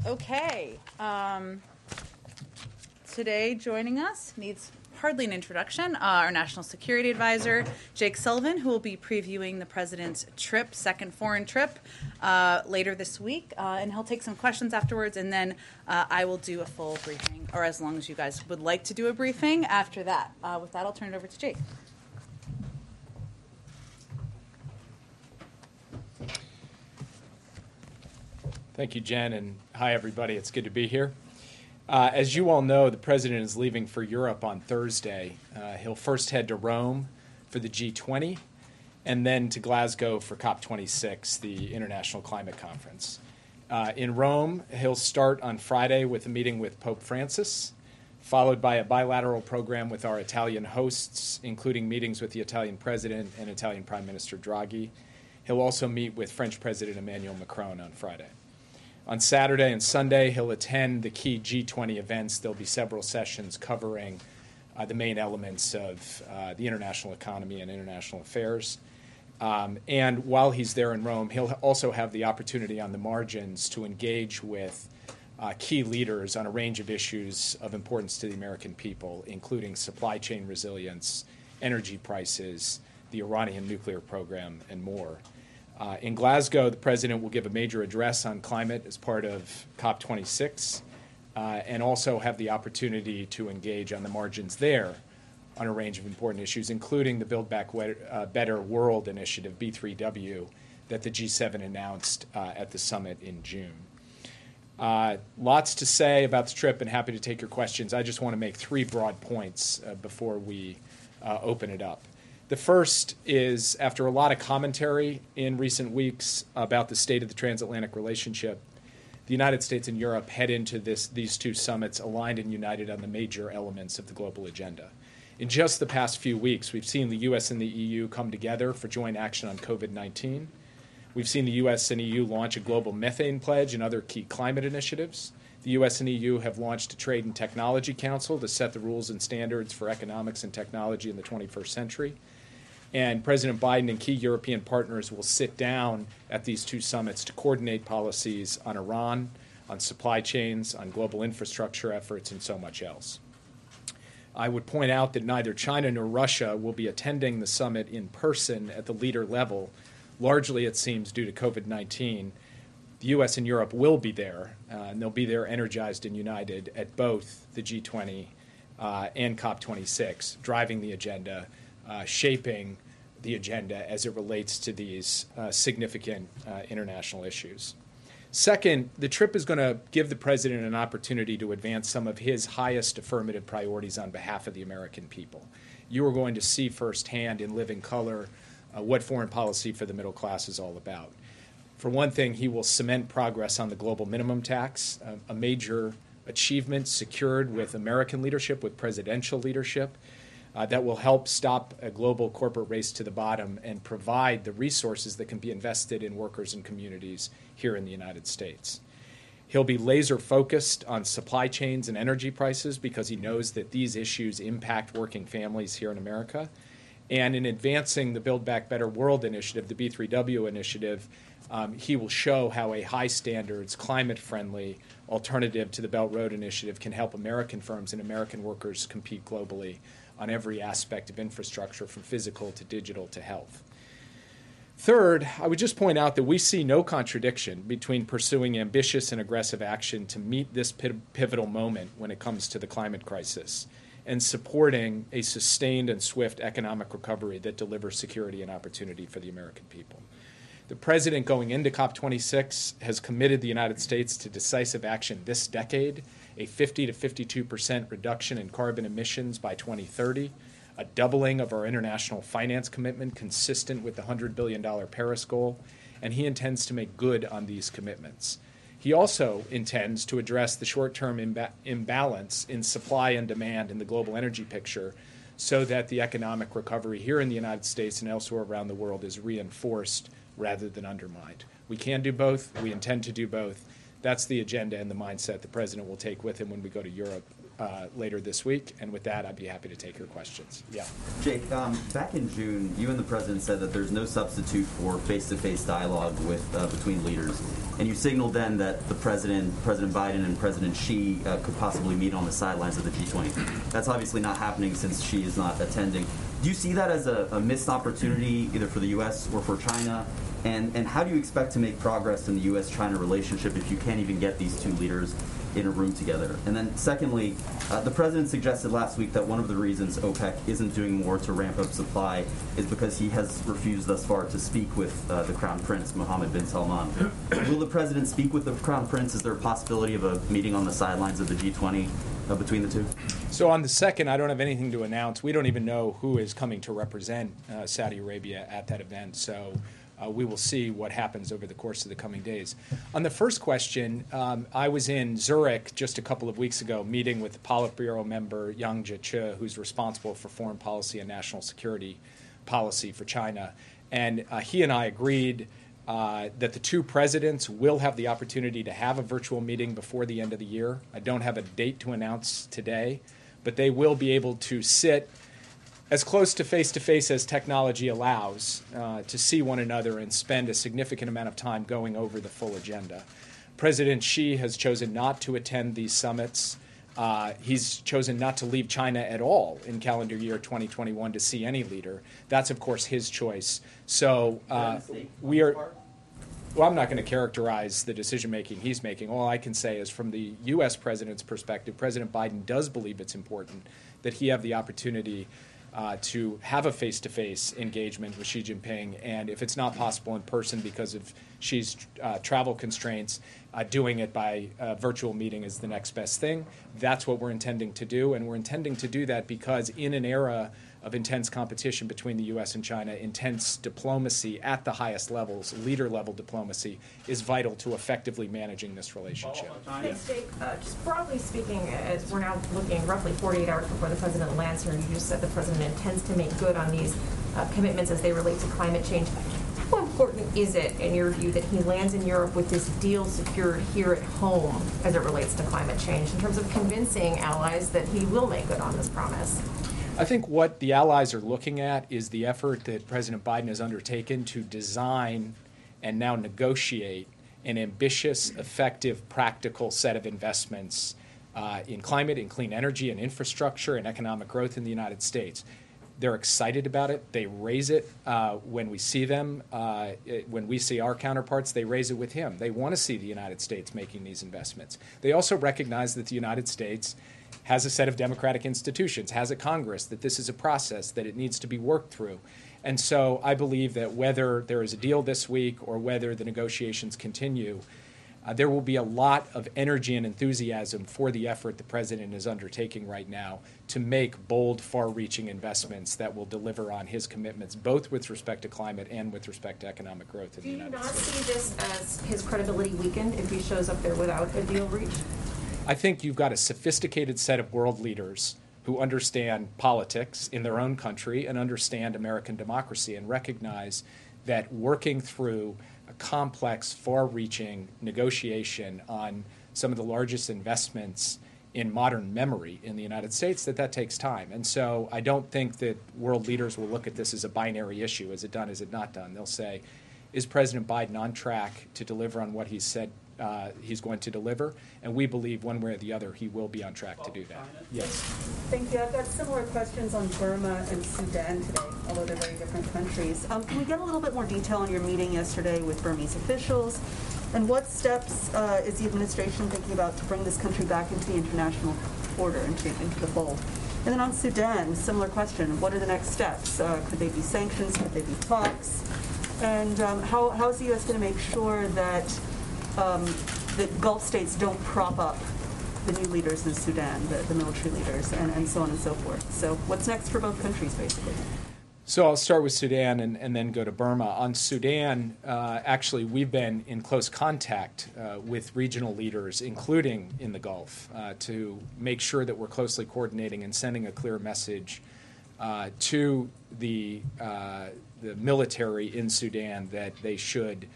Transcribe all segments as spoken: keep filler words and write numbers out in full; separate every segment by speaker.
Speaker 1: Okay. Um, today joining us needs hardly an introduction, uh, our National Security Advisor, Jake Sullivan, who will be previewing the President's trip, second foreign trip, uh, later this week. Uh, and he'll take some questions afterwards, and then uh, I will do a full briefing, or as long as you guys would like to do a briefing after that. Uh, with that, I'll turn it over to Jake.
Speaker 2: Thank you, Jen, and hi, everybody. It's good to be here. Uh, as you all know, the President is leaving for Europe on Thursday. Uh, he'll first head to Rome for the G twenty, and then to Glasgow for COP twenty-six, the International Climate Conference. Uh, in Rome, he'll start on Friday with a meeting with Pope Francis, followed by a bilateral program with our Italian hosts, including meetings with the Italian President and Italian Prime Minister Draghi. He'll also meet with French President Emmanuel Macron on Friday. On Saturday and Sunday, he'll attend the key G twenty events. There'll be several sessions covering uh, the main elements of uh, the international economy and international affairs. Um, and while he's there in Rome, he'll also have the opportunity on the margins to engage with uh, key leaders on a range of issues of importance to the American people, including supply chain resilience, energy prices, the Iranian nuclear program, and more. Uh, in Glasgow, the President will give a major address on climate as part of COP twenty-six, uh, and also have the opportunity to engage on the margins there on a range of important issues, including the Build Back Better World initiative, B three W, that the G seven announced uh, at the summit in June. Uh, lots to say about the trip, and happy to take your questions. I just want to make three broad points uh, before we uh, open it up. The first is, after a lot of commentary in recent weeks about the state of the transatlantic relationship, the United States and Europe head into this, these two summits aligned and united on the major elements of the global agenda. In just the past few weeks, we've seen the U S and the E U come together for joint action on COVID nineteen. We've seen the U S and E U launch a global methane pledge and other key climate initiatives. The U S and E U have launched a Trade and Technology Council to set the rules and standards for economics and technology in the twenty-first century. And President Biden and key European partners will sit down at these two summits to coordinate policies on Iran, on supply chains, on global infrastructure efforts, and so much else. I would point out that neither China nor Russia will be attending the summit in person at the leader level, largely, it seems, due to COVID nineteen. The U S and Europe will be there, uh, and they'll be there energized and united at both the G twenty uh, and COP twenty-six, driving the agenda, Uh, shaping the agenda as it relates to these uh, significant uh, international issues. Second, the trip is going to give the President an opportunity to advance some of his highest affirmative priorities on behalf of the American people. You are going to see firsthand in living color uh, what foreign policy for the middle class is all about. For one thing, he will cement progress on the global minimum tax, uh, a major achievement secured with American leadership, with presidential leadership, Uh, that will help stop a global corporate race to the bottom and provide the resources that can be invested in workers and communities here in the United States. He'll be laser focused on supply chains and energy prices because he knows that these issues impact working families here in America. And in advancing the Build Back Better World initiative, the B three W initiative, um, he will show how a high standards, climate-friendly alternative to the Belt Road initiative can help American firms and American workers compete globally on every aspect of infrastructure, from physical to digital to health. Third, I would just point out that we see no contradiction between pursuing ambitious and aggressive action to meet this pivotal moment when it comes to the climate crisis and supporting a sustained and swift economic recovery that delivers security and opportunity for the American people. The President, going into COP twenty-six, has committed the United States to decisive action this decade, a fifty to fifty-two percent reduction in carbon emissions by twenty thirty, a doubling of our international finance commitment consistent with the one hundred billion dollars Paris goal, and he intends to make good on these commitments. He also intends to address the short-term imba- imbalance in supply and demand in the global energy picture so that the economic recovery here in the United States and elsewhere around the world is reinforced rather than undermined. We can do both. We intend to do both. That's the agenda and the mindset the President will take with him when we go to Europe uh, later this week. And with that, I'd be happy to take your questions. Yeah.
Speaker 3: Jake, um, back in June, you and the President said that there's no substitute for face-to-face dialogue with uh, between leaders. and you signaled then that the president, President Biden and President Xi uh, could possibly meet on the sidelines of the G twenty. That's obviously not happening since Xi is not attending. Do you see that as a, a missed opportunity either for the U S or for China? And, and how do you expect to make progress in the U S China relationship if you can't even get these two leaders in a room together? And then secondly, uh, the president suggested last week that one of the reasons OPEC isn't doing more to ramp up supply is because he has refused thus far to speak with uh, the Crown Prince, Mohammed bin Salman. Will the president speak with the Crown Prince? Is there a possibility of a meeting on the sidelines of the G twenty uh, between the two?
Speaker 2: So on the second, I don't have anything to announce. We don't even know who is coming to represent uh, Saudi Arabia at that event. So Uh, we will see what happens over the course of the coming days. On the first question, um, I was in Zurich just a couple of weeks ago meeting with the Politburo member Yang Jiechi, who's responsible for foreign policy and national security policy for China. And uh, he and I agreed uh, that the two presidents will have the opportunity to have a virtual meeting before the end of the year. I don't have a date to announce today, but they will be able to sit as close to face-to-face as technology allows uh, to see one another and spend a significant amount of time going over the full agenda. President Xi has chosen not to attend these summits. Uh, he's chosen not to leave China at all in calendar year twenty twenty-one to see any leader. That's, of course, his choice. So uh, we are... Well, I'm not going to characterize the decision-making he's making. All I can say is from the U S president's perspective, President Biden does believe it's important that he have the opportunity Uh, to have a face-to-face engagement with Xi Jinping, and if it's not possible in person because of Xi's uh, travel constraints, uh, doing it by a virtual meeting is the next best thing. That's what we're intending to do, and we're intending to do that because in an era of intense competition between the U S and China, intense diplomacy at the highest levels, leader-level diplomacy, is vital to effectively managing this relationship.
Speaker 4: Thanks, Jake. Uh, just broadly speaking, as we're now looking roughly forty-eight hours before the president lands here, and you just said the president intends to make good on these uh, commitments as they relate to climate change. How important is it, in your view, that he lands in Europe with this deal secured here at home as it relates to climate change, in terms of convincing allies that he will make good on this promise?
Speaker 2: I think what the allies are looking at is the effort that President Biden has undertaken to design and now negotiate an ambitious, effective, practical set of investments uh, in climate, in clean energy, and infrastructure, and economic growth in the United States. They're excited about it. They raise it uh, when we see them. Uh, it, when we see our counterparts, they raise it with him. They want to see the United States making these investments. They also recognize that the United States has a set of democratic institutions, has a Congress, that this is a process, that it needs to be worked through. And so I believe that whether there is a deal this week or whether the negotiations continue, uh, there will be a lot of energy and enthusiasm for the effort the president is undertaking right now to make bold, far-reaching investments that will deliver on his commitments, both with respect to climate and with respect to economic growth in
Speaker 4: Do
Speaker 2: the
Speaker 4: you
Speaker 2: United
Speaker 4: not
Speaker 2: States.
Speaker 4: see this as his credibility weakened if he shows up there without a deal reached?
Speaker 2: I think you've got a sophisticated set of world leaders who understand politics in their own country and understand American democracy and recognize that working through a complex, far-reaching negotiation on some of the largest investments in modern memory in the United States, that that takes time. And so I don't think that world leaders will look at this as a binary issue. Is it done? Is it not done? They'll say, is President Biden on track to deliver on what he said Uh, he's going to deliver, and we believe one way or the other he will be on track to do that. Yes.
Speaker 5: Thank you. I've got similar questions on Burma and Sudan today, although they're very different countries. Um, can we get a little bit more detail on your meeting yesterday with Burmese officials, and what steps uh, is the administration thinking about to bring this country back into the international order, into, into the fold? And then on Sudan, similar question. What are the next steps? Uh, could they be sanctions? Could they be talks? And um, how, how is the U S going to make sure that Um, the Gulf states don't prop up the new leaders in Sudan, the, the military leaders, and, and so on and so forth? So what's next for both countries, basically?
Speaker 2: So I'll start with Sudan and, and then go to Burma. On Sudan, uh, actually, we've been in close contact uh, with regional leaders, including in the Gulf, uh, to make sure that we're closely coordinating and sending a clear message uh, to the, uh, the military in Sudan that they should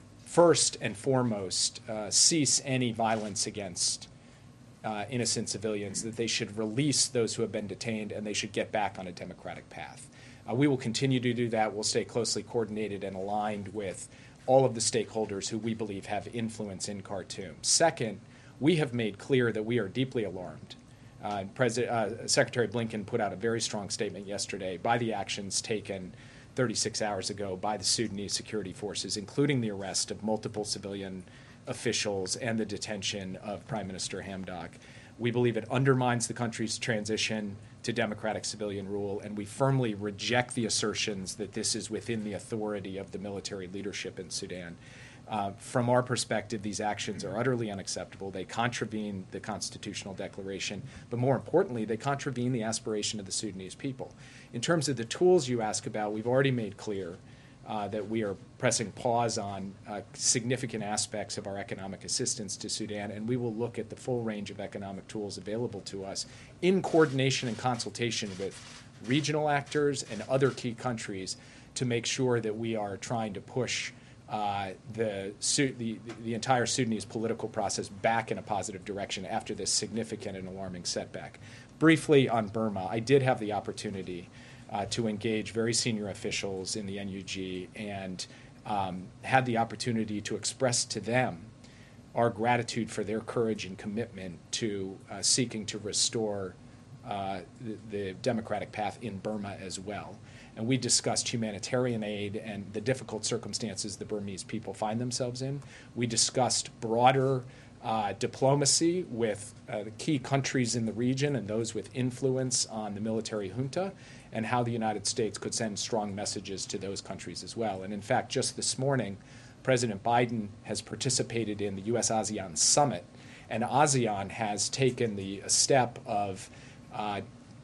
Speaker 2: first and foremost, uh, cease any violence against uh, innocent civilians, that they should release those who have been detained, and they should get back on a democratic path. Uh, we will continue to do that. We'll stay closely coordinated and aligned with all of the stakeholders who we believe have influence in Khartoum. Second, we have made clear that we are deeply alarmed. Uh, President, uh, Secretary Blinken put out a very strong statement yesterday by the actions taken thirty-six hours ago by the Sudanese security forces, including the arrest of multiple civilian officials and the detention of Prime Minister Hamdok. We believe it undermines the country's transition to democratic civilian rule, and we firmly reject the assertions that this is within the authority of the military leadership in Sudan. Uh, from our perspective, these actions are utterly unacceptable. They contravene the constitutional declaration, but more importantly, they contravene the aspiration of the Sudanese people. In terms of the tools you ask about, we've already made clear uh, that we are pressing pause on uh, significant aspects of our economic assistance to Sudan, and we will look at the full range of economic tools available to us in coordination and consultation with regional actors and other key countries to make sure that we are trying to push Uh, the, the the entire Sudanese political process back in a positive direction after this significant and alarming setback. Briefly on Burma, I did have the opportunity uh, to engage very senior officials in the N U G and um, had the opportunity to express to them our gratitude for their courage and commitment to uh, seeking to restore uh, the, the democratic path in Burma as well. And we discussed humanitarian aid and the difficult circumstances the Burmese people find themselves in. We discussed broader uh, diplomacy with uh, the key countries in the region and those with influence on the military junta, and how the United States could send strong messages to those countries as well. And in fact, just this morning, President Biden has participated in the U S ASEAN summit, and ASEAN has taken the step of uh,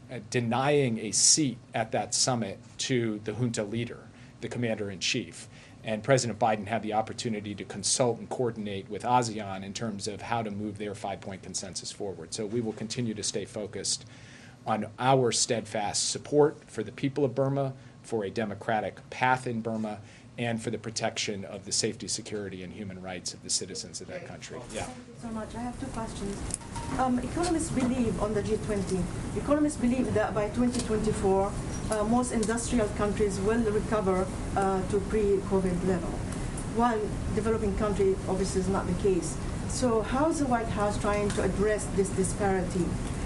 Speaker 2: denying a seat at that summit to the junta leader, the commander-in-chief. And President Biden had the opportunity to consult and coordinate with ASEAN in terms of how to move their five-point consensus forward. So we will continue to stay focused on our steadfast support for the people of Burma, for a democratic path in Burma, and for the protection of the safety, security, and human rights of the citizens of that country. Yeah.
Speaker 6: Thank you so much. I have two questions. Um, economists believe on the G twenty, economists believe that by twenty twenty-four, uh, most industrial countries will recover uh, to pre-COVID level. One developing country obviously is not the case. So how is the White House trying to address this disparity,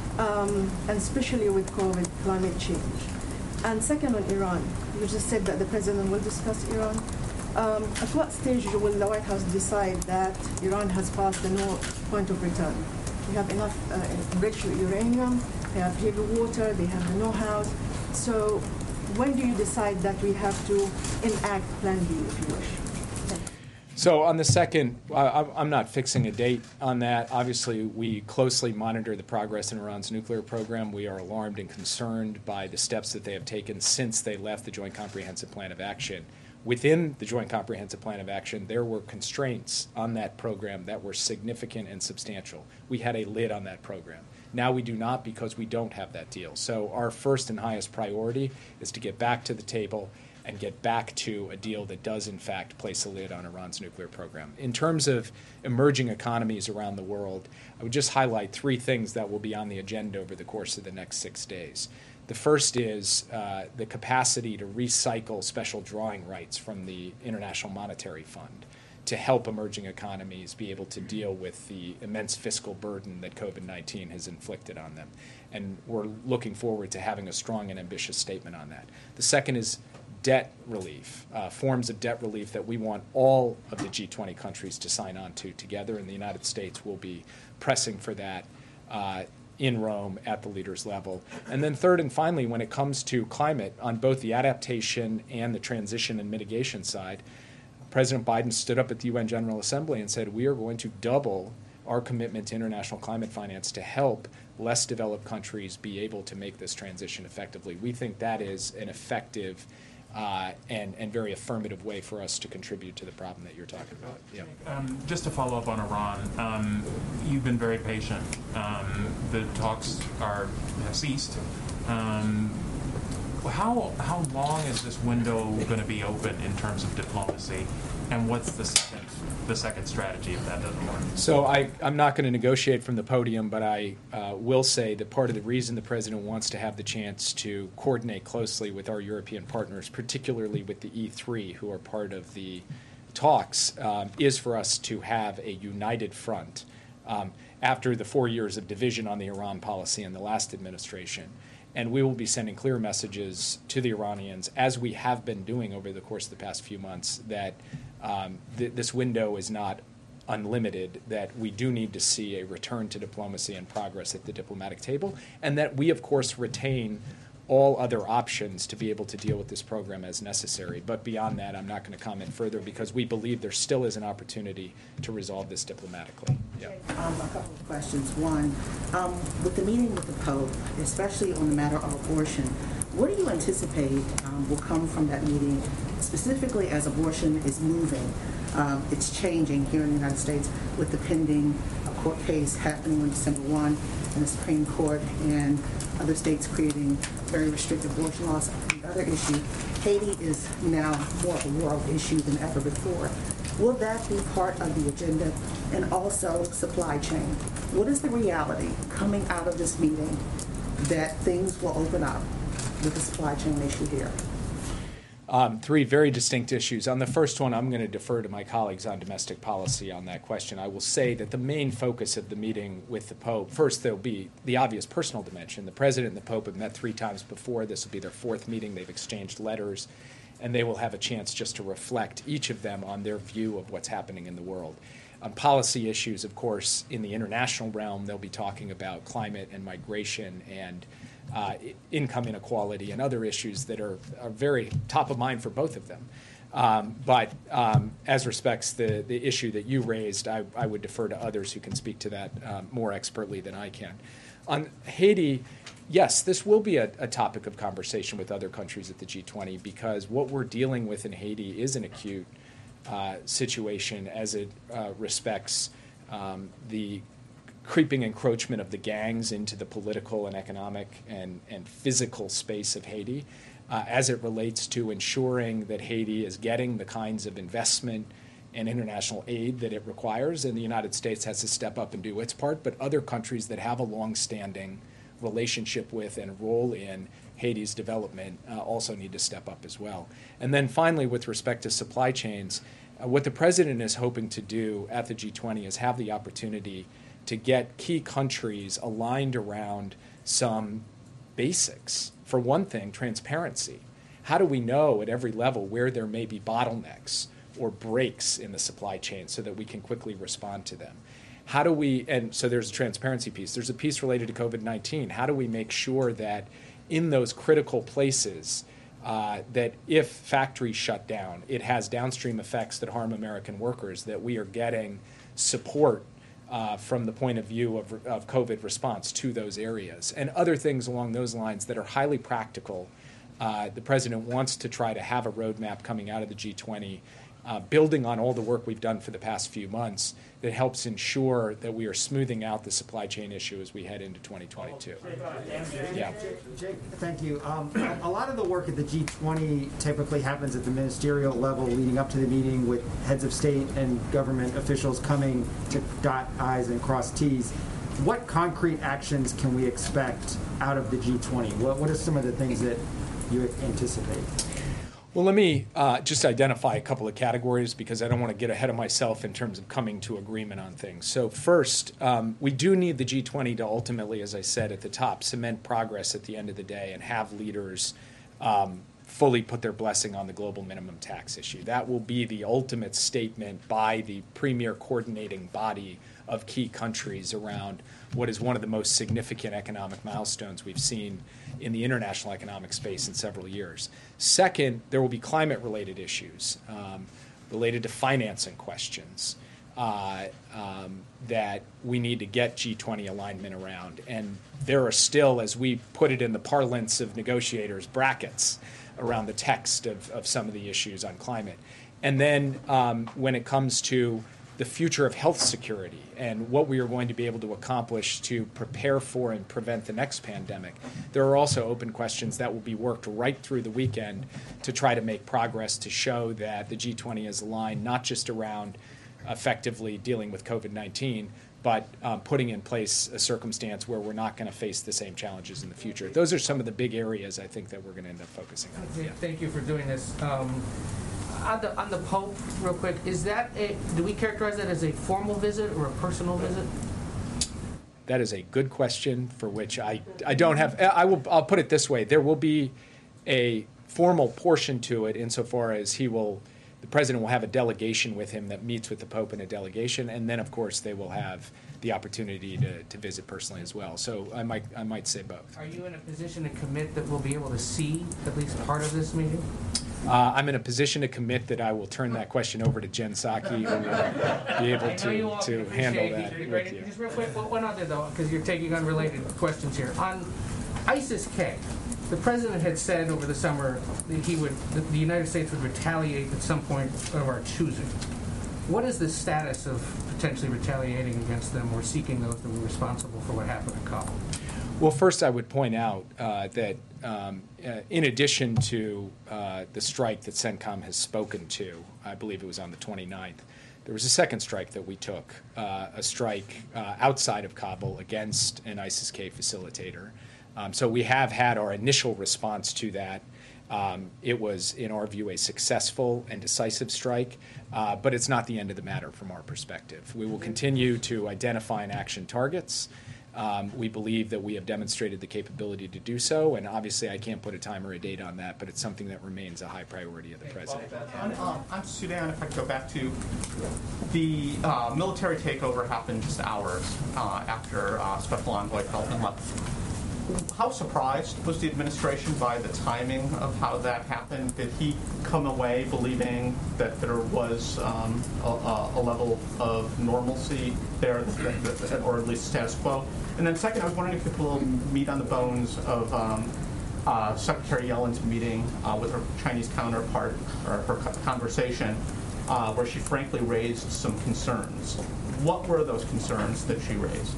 Speaker 6: um, and especially with COVID, climate change? And second, on Iran, you just said that the president will discuss Iran. Um, at what stage will the White House decide that Iran has passed the no point of return? We have enough uh, enriched uranium, they have heavy water, they have the know-how. So when do you decide that we have to enact Plan B, if you wish?
Speaker 2: So on the second, I, I'm not fixing a date on that. Obviously, we closely monitor the progress in Iran's nuclear program. We are alarmed and concerned by the steps that they have taken since they left the Joint Comprehensive Plan of Action. Within the Joint Comprehensive Plan of Action, there were constraints on that program that were significant and substantial. We had a lid on that program. Now we do not, because we don't have that deal. So our first and highest priority is to get back to the table and get back to a deal that does, in fact, place a lid on Iran's nuclear program. In terms of emerging economies around the world, I would just highlight three things that will be on the agenda over the course of the next six days. The first is uh, the capacity to recycle special drawing rights from the International Monetary Fund to help emerging economies be able to deal with the immense fiscal burden that COVID nineteen has inflicted on them. And we're looking forward to having a strong and ambitious statement on that. The second is debt relief, uh, forms of debt relief that we want all of the G twenty countries to sign on to together, and the United States will be pressing for that uh, in Rome at the leaders' level. And then third and finally, when it comes to climate, on both the adaptation and the transition and mitigation side, President Biden stood up at the U N General Assembly and said, we are going to double our commitment to international climate finance to help less developed countries be able to make this transition effectively. We think that is an effective Uh, and, and very affirmative way for us to contribute to the problem that you're talking about. Yeah.
Speaker 7: Um, just to follow up on Iran, um, you've been very patient. Um, the talks are have ceased. Um, how how long is this window going to be open in terms of diplomacy, and what's the second the second strategy if that doesn't work?
Speaker 2: So I, I'm not going to negotiate from the podium, but I uh, will say that part of the reason the president wants to have the chance to coordinate closely with our European partners, particularly with the E three, who are part of the talks um, is for us to have a united front um, after the four years of division on the Iran policy in the last administration. And we will be sending clear messages to the Iranians, as we have been doing over the course of the past few months, that um, th- this window is not unlimited, that we do need to see a return to diplomacy and progress at the diplomatic table, and that we, of course, retain all other options to be able to deal with this program as necessary. But beyond that, I'm not going to comment further because we believe there still is an opportunity to resolve this diplomatically. Yeah.
Speaker 8: Um, a couple of questions. One, um, with the meeting with the Pope, especially on the matter of abortion, what do you anticipate um, will come from that meeting, specifically as abortion is moving? Um, it's changing here in the United States with the pending uh, court case happening on December first in the Supreme Court, and other states creating very restrictive abortion laws. The other issue, Haiti is now more of a world issue than ever before. Will that be part of the agenda? And also supply chain. What is the reality coming out of this meeting that things will open up with the supply chain issue here?
Speaker 2: Um, three very distinct issues. On the first one, I'm going to defer to my colleagues on domestic policy on that question. I will say that the main focus of the meeting with the Pope, first, there'll be the obvious personal dimension. The President and the Pope have met three times before. This will be their fourth meeting. They've exchanged letters, and they will have a chance just to reflect, each of them, on their view of what's happening in the world. On policy issues, of course, in the international realm, they'll be talking about climate and migration and Uh, income inequality and other issues that are, are very top of mind for both of them. Um, but um, as respects the, the issue that you raised, I, I would defer to others who can speak to that um, more expertly than I can. On Haiti, yes, this will be a, a topic of conversation with other countries at the G twenty, because what we're dealing with in Haiti is an acute uh, situation as it uh, respects um, the creeping encroachment of the gangs into the political and economic and, and physical space of Haiti, uh, as it relates to ensuring that Haiti is getting the kinds of investment and international aid that it requires. And the United States has to step up and do its part, but other countries that have a long-standing relationship with and role in Haiti's development uh, also need to step up as well. And then finally, with respect to supply chains, uh, what the president is hoping to do at the G twenty is have the opportunity to get key countries aligned around some basics. For one thing, transparency. How do we know at every level where there may be bottlenecks or breaks in the supply chain so that we can quickly respond to them? How do we, and so there's a transparency piece. There's a piece related to COVID nineteen. How do we make sure that in those critical places, uh, that if factories shut down, it has downstream effects that harm American workers, that we are getting support Uh, from the point of view of, of COVID response to those areas, and other things along those lines that are highly practical. Uh, the president wants to try to have a roadmap coming out of the G twenty, uh, building on all the work we've done for the past few months that helps ensure that we are smoothing out the supply chain issue as we head into twenty twenty-two. Yeah.
Speaker 9: Jake, thank you. Um, a lot of the work at the G twenty typically happens at the ministerial level leading up to the meeting, with heads of state and government officials coming to dot I's and cross T's. What concrete actions can we expect out of the G twenty? What, what are some of the things that you anticipate?
Speaker 2: Well, let me uh, just identify a couple of categories, because I don't want to get ahead of myself in terms of coming to agreement on things. So first, um, we do need the G twenty to ultimately, as I said at the top, cement progress at the end of the day and have leaders um, fully put their blessing on the global minimum tax issue. That will be the ultimate statement by the premier coordinating body of key countries around what is one of the most significant economic milestones we've seen in the international economic space in several years. Second, there will be climate-related issues um, related to financing questions uh, um, that we need to get G twenty alignment around. And there are still, as we put it in the parlance of negotiators, brackets around the text of, of some of the issues on climate. And then um, when it comes to the future of health security and what we are going to be able to accomplish to prepare for and prevent the next pandemic, there are also open questions that will be worked right through the weekend to try to make progress to show that the G twenty is aligned not just around effectively dealing with COVID nineteen, but um, putting in place a circumstance where we're not going to face the same challenges in the future. Those are some of the big areas I think that we're going to end up focusing on.
Speaker 10: Yeah. Thank you for doing this. Um, on the, on the Pope, real quick, is that a, do we characterize that as a formal visit or a personal visit?
Speaker 2: That is a good question for which I, I don't have, I will, I'll put it this way. There will be a formal portion to it insofar as he will, the president will have a delegation with him that meets with the Pope in a delegation, and then, of course, they will have the opportunity to, to visit personally as well. So I might, I might say both.
Speaker 10: Are you in a position to commit that we'll be able to see at least part of this meeting?
Speaker 2: Uh, I'm in a position to commit that I will turn that question over to Jen Psaki, who will be able to, to handle that with you.
Speaker 10: Just real quick, one other though, because you're taking unrelated questions here. On ISIS-K, the president had said over the summer that he would, that the United States would retaliate at some point of our choosing. What is the status of potentially retaliating against them or seeking those that were responsible for what happened in Kabul?
Speaker 2: Well, first I would point out uh, that um, uh, in addition to uh, the strike that CENTCOM has spoken to, I believe it was on the twenty-ninth, there was a second strike that we took, uh, a strike uh, outside of Kabul against an ISIS-K facilitator. Um, so we have had our initial response to that. Um, it was, in our view, a successful and decisive strike, uh, but it's not the end of the matter from our perspective. We will continue to identify and action targets. Um, we believe that we have demonstrated the capability to do so, and obviously I can't put a time or a date on that, but it's something that remains a high priority of the president.
Speaker 11: On, um, on Sudan, if I could go back to the uh, military takeover happened just hours uh, after uh, Special Envoy Feltman left. How surprised was the administration by the timing of how that happened? Did he come away believing that there was um, a, a level of normalcy there, or at least status quo? And then second, I was wondering if you could put a little meat on the bones of um, uh, Secretary Yellen's meeting uh, with her Chinese counterpart, or her conversation, uh, where she frankly raised some concerns. What were those concerns that she raised?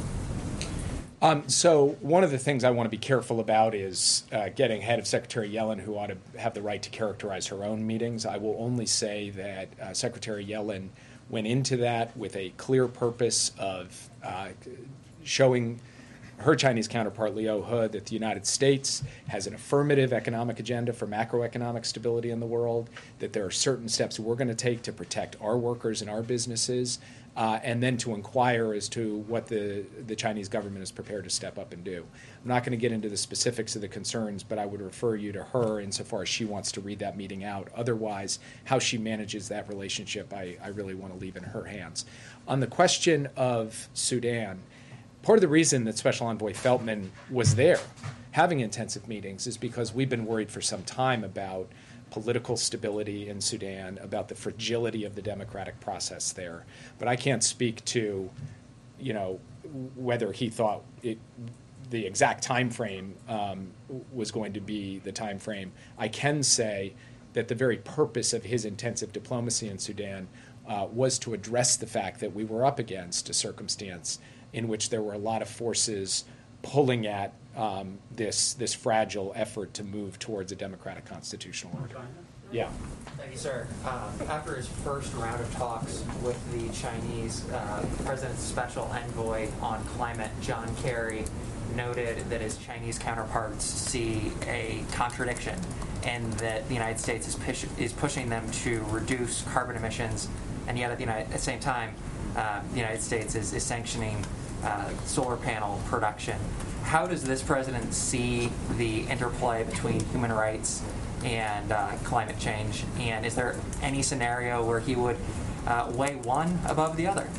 Speaker 2: Um, so one of the things I want to be careful about is uh, getting ahead of Secretary Yellen, who ought to have the right to characterize her own meetings. I will only say that uh, Secretary Yellen went into that with a clear purpose of uh, showing her Chinese counterpart, Liu He, that the United States has an affirmative economic agenda for macroeconomic stability in the world, that there are certain steps we're going to take to protect our workers and our businesses, uh, and then to inquire as to what the, the Chinese government is prepared to step up and do. I'm not going to get into the specifics of the concerns, but I would refer you to her insofar as she wants to read that meeting out. Otherwise, how she manages that relationship, I, I really want to leave in her hands. On the question of Sudan, part of the reason that Special Envoy Feltman was there having intensive meetings is because we've been worried for some time about political stability in Sudan, about the fragility of the democratic process there. But I can't speak to, you know, whether he thought it, the exact time frame um, was going to be the time frame. I can say that the very purpose of his intensive diplomacy in Sudan uh, was to address the fact that we were up against a circumstance in which there were a lot of forces pulling at um, this this fragile effort to move towards a democratic constitutional order. Yeah.
Speaker 12: Thank you, sir. Um, after his first round of talks with the Chinese, uh, President's special envoy on climate, John Kerry, noted that his Chinese counterparts see a contradiction and that the United States is, push- is pushing them to reduce carbon emissions, and yet at the, United, at the same time, uh, the United States is, is sanctioning uh, solar panel production. How does this president see the interplay between human rights and uh, climate change? And is there any scenario where he would uh, weigh one above the other?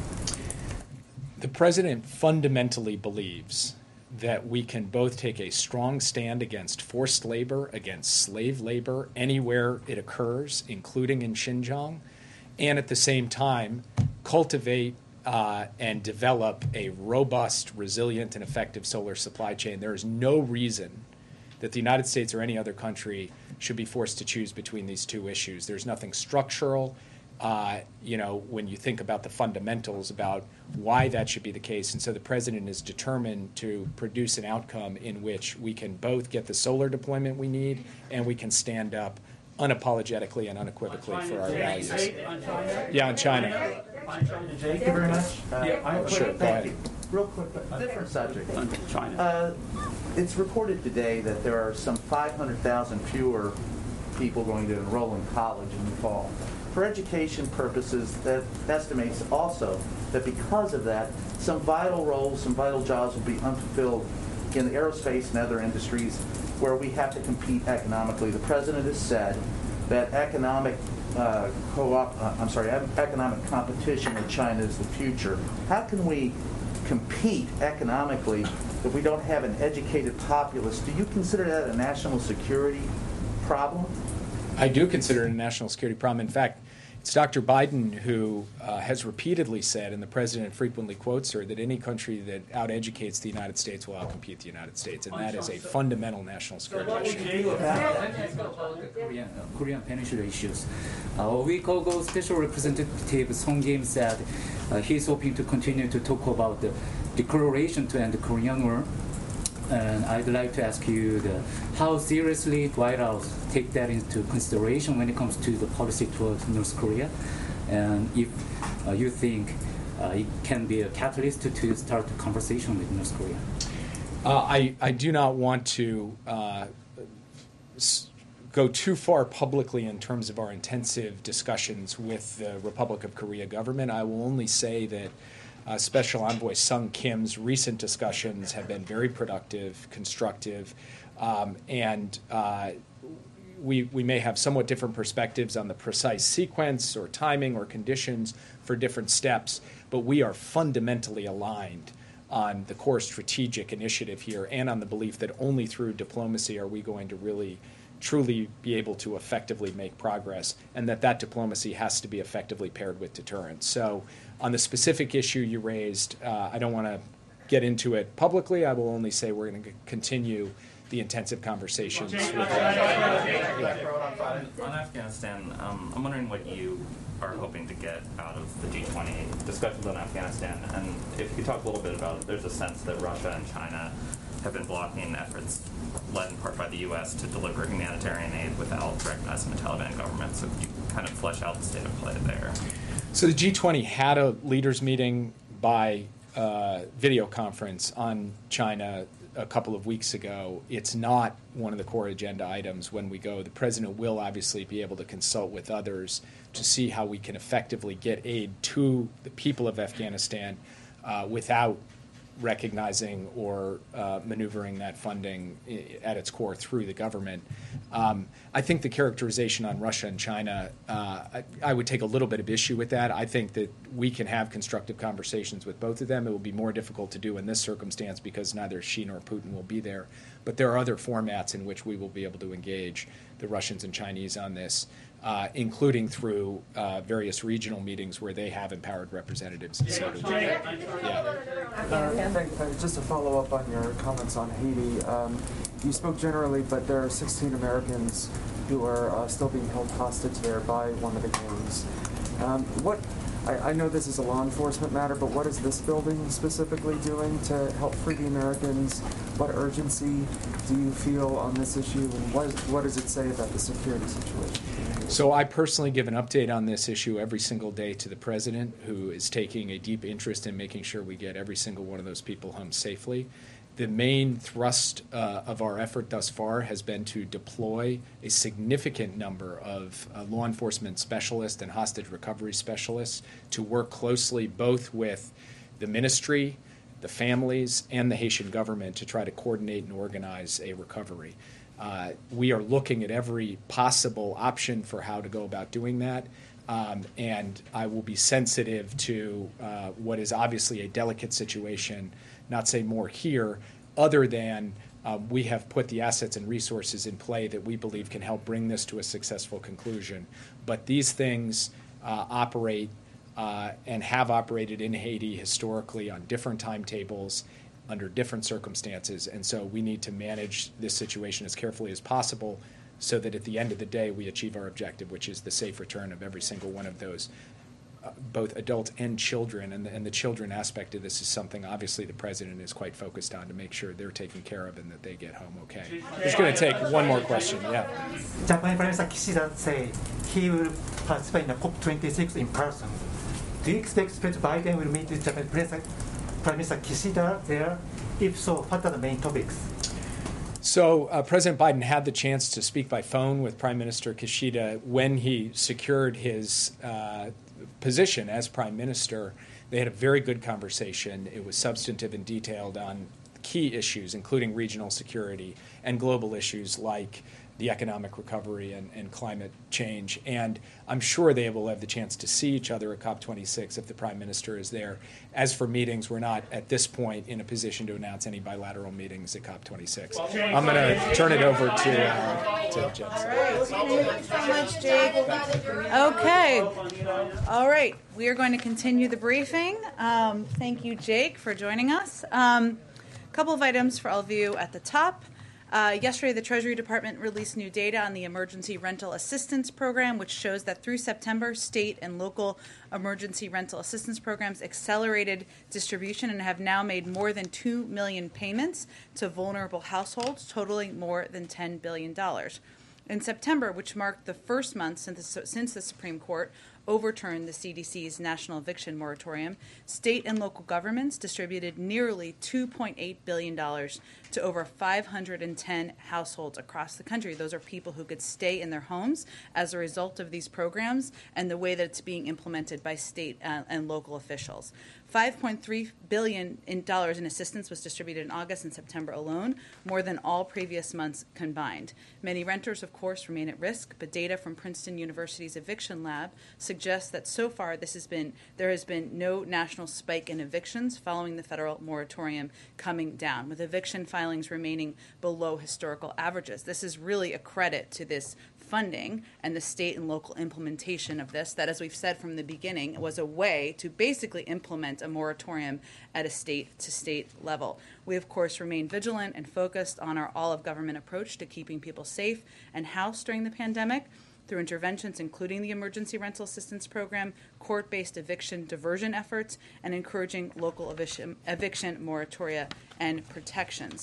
Speaker 2: The president fundamentally believes that we can both take a strong stand against forced labor, against slave labor, anywhere it occurs, including in Xinjiang, and at the same time cultivate Uh, and develop a robust, resilient, and effective solar supply chain. There is no reason that the United States or any other country should be forced to choose between these two issues. There's nothing structural, uh, you know, when you think about the fundamentals about why that should be the case. And so the president is determined to produce an outcome in which we can both get the solar deployment we need and we can stand up unapologetically and unequivocally for our values. Yeah, on China.
Speaker 13: Thank you very much. Uh,
Speaker 2: Yeah,
Speaker 13: I have
Speaker 2: sure,
Speaker 13: a,
Speaker 2: go ahead.
Speaker 13: Real quick, a different subject. China. Uh, it's reported today that there are some five hundred thousand fewer people going to enroll in college in the fall. for education purposes, that estimates also that because of that, some vital roles, some vital jobs will be unfulfilled in the aerospace and other industries where we have to compete economically. The president has said that economic uh, co-op, uh, I'm sorry, economic competition with China is the future. How can we compete economically if we don't have an educated populace? Do you consider that a national security problem?
Speaker 2: I do consider it a national security problem. In fact, it's Doctor Biden who uh, has repeatedly said, and the president frequently quotes her, that any country that out-educates the United States will outcompete the United States, and that is a fundamental national security issue.
Speaker 14: Korean, uh, Korean Peninsula issues. Uh, a week ago, Special Representative Song Kim said uh, he's hoping to continue to talk about the declaration to end the Korean War. And I'd like to ask you the, how seriously White House take that into consideration when it comes to the policy towards North Korea, and if uh, you think uh, it can be a catalyst to, to start the conversation with North Korea.
Speaker 2: Uh, I, I do not want to uh, s- go too far publicly in terms of our intensive discussions with the Republic of Korea government. I will only say that Uh, Special Envoy Sung Kim's recent discussions have been very productive, constructive, um, and uh, we, we may have somewhat different perspectives on the precise sequence or timing or conditions for different steps, but we are fundamentally aligned on the core strategic initiative here and on the belief that only through diplomacy are we going to really truly be able to effectively make progress, and that that diplomacy has to be effectively paired with deterrence. So on the specific issue you raised, uh, I don't want to get into it publicly. I will only say we're going to continue the intensive conversations. With, uh, yeah.
Speaker 15: On Afghanistan, um, I'm wondering what you are hoping to get out of the G twenty discussions on Afghanistan, and if you could talk a little bit about, there's a sense that Russia and China have been blocking efforts led in part by the U S to deliver humanitarian aid without recognizing the Taliban government. So could you kind of flesh out the state of play there?
Speaker 2: So the G twenty had a leaders meeting by uh, video conference on China a couple of weeks ago. It's not one of the core agenda items when we go. The president will obviously be able to consult with others to see how we can effectively get aid to the people of Afghanistan uh, without recognizing or uh, maneuvering that funding at its core through the government. Um, I think the characterization on Russia and China, uh, I, I would take a little bit of issue with that. I think that we can have constructive conversations with both of them. It will be more difficult to do in this circumstance because neither Xi nor Putin will be there. But there are other formats in which we will be able to engage the Russians and Chinese on this, uh, including through uh, various regional meetings where they have empowered representatives. So, yeah.
Speaker 16: Uh, just to follow up on your comments on Haiti, um, you spoke generally, but there are sixteen Americans who are uh, still being held hostage there by one of the gangs. Um, what I, I know this is a law enforcement matter, but what is this building specifically doing to help free the Americans? What urgency do you feel on this issue, and what, is, what does it say about the security situation?
Speaker 2: So I personally give an update on this issue every single day to the president, who is taking a deep interest in making sure we get every single one of those people home safely. The main thrust uh, of our effort thus far has been to deploy a significant number of uh, law enforcement specialists and hostage recovery specialists to work closely both with the ministry, the families, and the Haitian government to try to coordinate and organize a recovery. Uh, we are looking at every possible option for how to go about doing that. Um, and I will be sensitive to uh, what is obviously a delicate situation, not say more here, other than uh, we have put the assets and resources in play that we believe can help bring this to a successful conclusion. But these things uh, operate uh, and have operated in Haiti historically on different timetables, under different circumstances, and so we need to manage this situation as carefully as possible so that at the end of the day we achieve our objective, which is the safe return of every single one of those, uh, both adults and children. And the, and the children aspect of this is something obviously the president is quite focused on to make sure they're taken care of and that they get home okay. Just going to take one more question. Yeah.
Speaker 17: Japanese Prime Minister Kishida said he will participate in the COP twenty-six in person. Do you expect President Biden will meet with Japanese President Prime Minister Kishida there? If so, what are the main topics?
Speaker 2: So uh, President Biden had the chance to speak by phone with Prime Minister Kishida when he secured his uh, position as Prime Minister. They had a very good conversation. It was substantive and detailed on key issues, including regional security and global issues like the economic recovery and, and climate change. And I'm sure they will have the chance to see each other at COP twenty-six if the Prime Minister is there. As for meetings, we're not at this point in a position to announce any bilateral meetings at COP twenty-six. I'm going to turn it over to, uh, to Jen.
Speaker 1: All right. Thank you so much, Jake. Okay. All right. We are going to continue the briefing. Um, thank you, Jake, for joining us. A um, couple of items for all of you at the top. Uh, yesterday, the Treasury Department released new data on the Emergency Rental Assistance Program, which shows that through September, state and local emergency rental assistance programs accelerated distribution and have now made more than two million payments to vulnerable households, totaling more than ten billion dollars. In September, which marked the first month since the, since the Supreme Court overturned the C D C's national eviction moratorium, state and local governments distributed nearly two point eight billion dollars to over five hundred ten households across the country. Those are people who could stay in their homes as a result of these programs and the way that it's being implemented by state uh, and local officials. five point three billion dollars in, in assistance was distributed in August and September alone, more than all previous months combined. Many renters, of course, remain at risk, but data from Princeton University's eviction lab suggests that so far this has been there has been no national spike in evictions following the federal moratorium coming down, with eviction filings remaining below historical averages. This is really a credit to this funding and the state and local implementation of this, that, as we've said from the beginning, was a way to basically implement a moratorium at a state-to-state level. We, of course, remain vigilant and focused on our all-of-government approach to keeping people safe and housed during the pandemic through interventions including the Emergency Rental Assistance Program, court-based eviction diversion efforts, and encouraging local eviction, eviction moratoria and protections.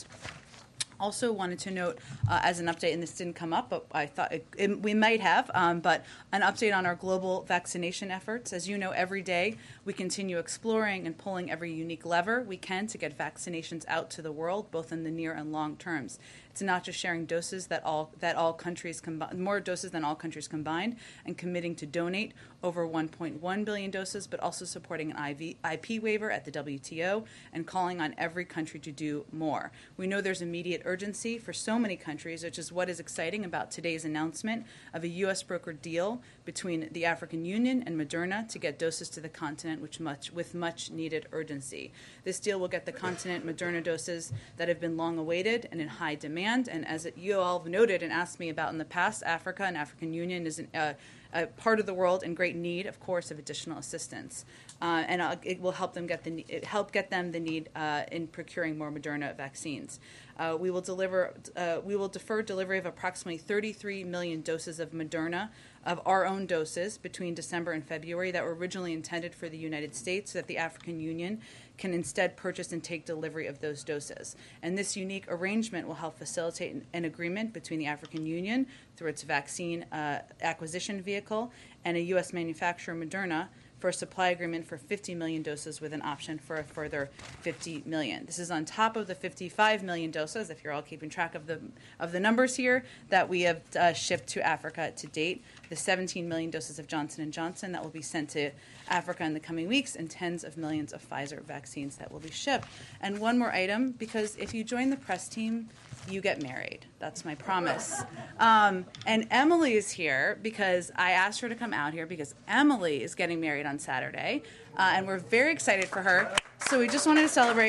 Speaker 1: Also wanted to note uh, as an update, and this didn't come up, but I thought it, it, we might have, um, but an update on our global vaccination efforts. As you know, every day we continue exploring and pulling every unique lever we can to get vaccinations out to the world, both in the near and long terms. It's not just sharing doses that all that all countries combine, more doses than all countries combined, and committing to donate over one point one billion doses, but also supporting an I V, I P waiver at the W T O and calling on every country to do more. We know there's immediate urgency for so many countries, which is what is exciting about today's announcement of a U S brokered deal between the African Union and Moderna to get doses to the continent which much, with much needed urgency. This deal will get the continent Moderna doses that have been long awaited and in high demand. And as it, you all have noted and asked me about in the past, Africa and African Union is an, uh, a part of the world in great need, of course, of additional assistance. Uh, and uh, it will help them get the it help get them the need uh, in procuring more Moderna vaccines. Uh, we will deliver. Uh, we will defer delivery of approximately thirty-three million doses of Moderna, of our own doses, between December and February that were originally intended for the United States, so that the African Union can instead purchase and take delivery of those doses. And this unique arrangement will help facilitate an, an agreement between the African Union through its vaccine uh, acquisition vehicle and a U S manufacturer, Moderna, for a supply agreement for fifty million doses with an option for a further fifty million. This is on top of the fifty-five million doses, if you're all keeping track of the of the numbers here, that we have uh, shipped to Africa to date, the seventeen million doses of Johnson and Johnson that will be sent to Africa in the coming weeks, and tens of millions of Pfizer vaccines that will be shipped. And one more item, because if you join the press team, you get married. That's my promise. Um, and Emily is here because I asked her to come out here because Emily is getting married on Saturday, uh, and we're very excited for her. So we just wanted to celebrate.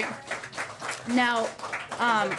Speaker 1: Now, um,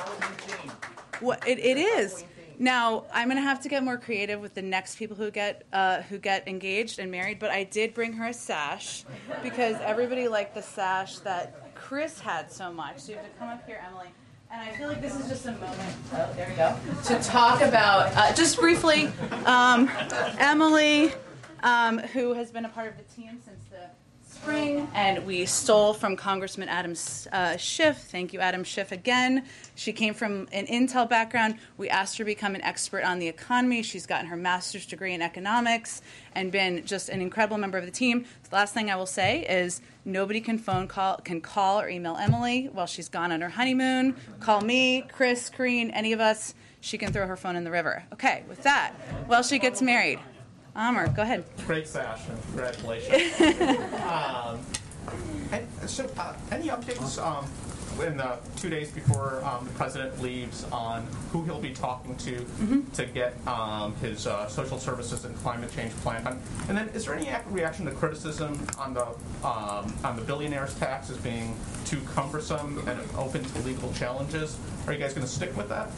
Speaker 1: what it, it is. Now, I'm going to have to get more creative with the next people who get uh, who get engaged and married, but I did bring her a sash because everybody liked the sash that Chris had so much. So you have to come up here, Emily. And I feel like this is just a moment, oh, there we go, to talk about, uh, just briefly, um, Emily, um, who has been a part of the team since the spring, and we stole from Congressman Adam uh, Schiff. Thank you, Adam Schiff, again. She came from an Intel background. We asked her to become an expert on the economy. She's gotten her master's degree in economics and been just an incredible member of the team. The last thing I will say is nobody can phone call, can call or email Emily while she's gone on her honeymoon. Call me, Chris, Green, any of us. She can throw her phone in the river. Okay, with that, while she gets married. Amr, go ahead.
Speaker 11: Great sash, and congratulations. um, and so, uh, any updates um, in the two days before um, the president leaves on who he'll be talking to mm-hmm. to get um, his uh, social services and climate change plan done? And then, is there any reaction to criticism on the um, on the billionaires' tax as being too cumbersome and open to legal challenges? Are you guys going to stick with that?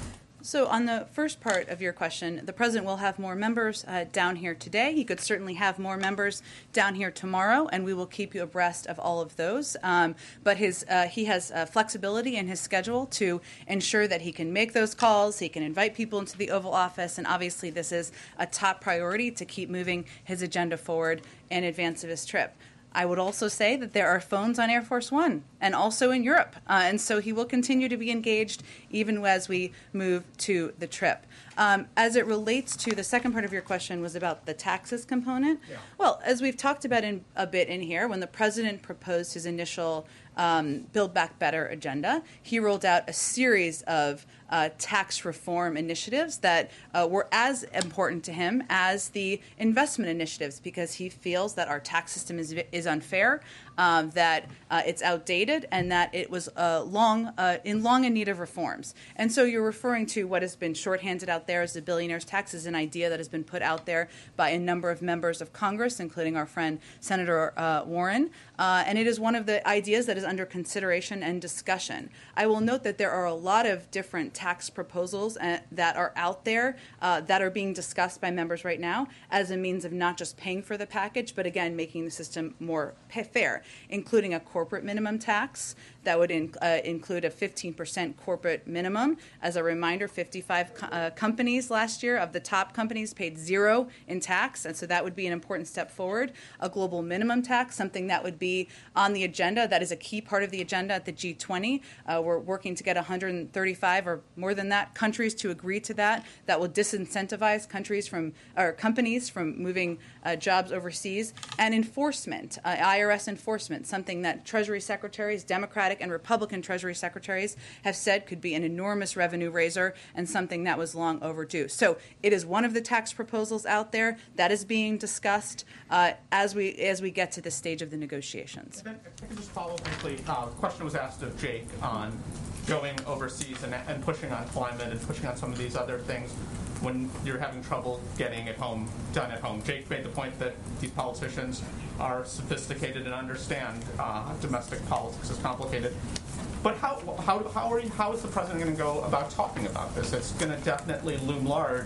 Speaker 1: So on the first part of your question, the president will have more members uh, down here today. He could certainly have more members down here tomorrow, and we will keep you abreast of all of those. Um, but his uh, he has uh, flexibility in his schedule to ensure that he can make those calls, he can invite people into the Oval Office, and obviously this is a top priority to keep moving his agenda forward in advance of his trip. I would also say that there are phones on Air Force One and also in Europe. Uh, and so he will continue to be engaged even as we move to the trip. Um, as it relates to the second part of your question was about the taxes component. Yeah. Well, as we've talked about in a bit in here, when the president proposed his initial um, Build Back Better agenda, he rolled out a series of uh, tax reform initiatives that uh, were as important to him as the investment initiatives, because he feels that our tax system is, is unfair, um, that uh, it's outdated, and that it was uh, long uh, in long in need of reforms. And so you're referring to what has been shorthanded out there as the billionaire's tax, is an idea that has been put out there by a number of members of Congress, including our friend Senator uh, Warren. Uh, and it is one of the ideas that is under consideration and discussion. I will note that there are a lot of different tax proposals uh, that are out there uh, that are being discussed by members right now as a means of not just paying for the package, but again, making the system more fair, including a corporate minimum tax that would in, uh, include a fifteen percent corporate minimum. As a reminder, fifty-five co- uh, companies last year of the top companies paid zero in tax, and so that would be an important step forward. A global minimum tax, something that would be on the agenda, that is a key part of the agenda at the G twenty. Uh, we're working to get one hundred thirty-five or more than that countries to agree to that. That will disincentivize countries from or companies from moving uh, jobs overseas. And enforcement, uh, I R S enforcement, something that Treasury secretaries, Democratic and Republican Treasury secretaries have said could be an enormous revenue raiser and something that was long overdue. So it is one of the tax proposals out there that is being discussed uh, as we as we get to this stage of the negotiations.
Speaker 11: Then, if I could just follow briefly, uh, the question was asked of Jake on going overseas and, and pushing on climate and pushing on some of these other things when you're having trouble getting it home done at home. Jake made the point that these politicians are sophisticated and understand uh, domestic politics is complicated. But how how how are you, how is the president going to go about talking about this? It's going to definitely loom large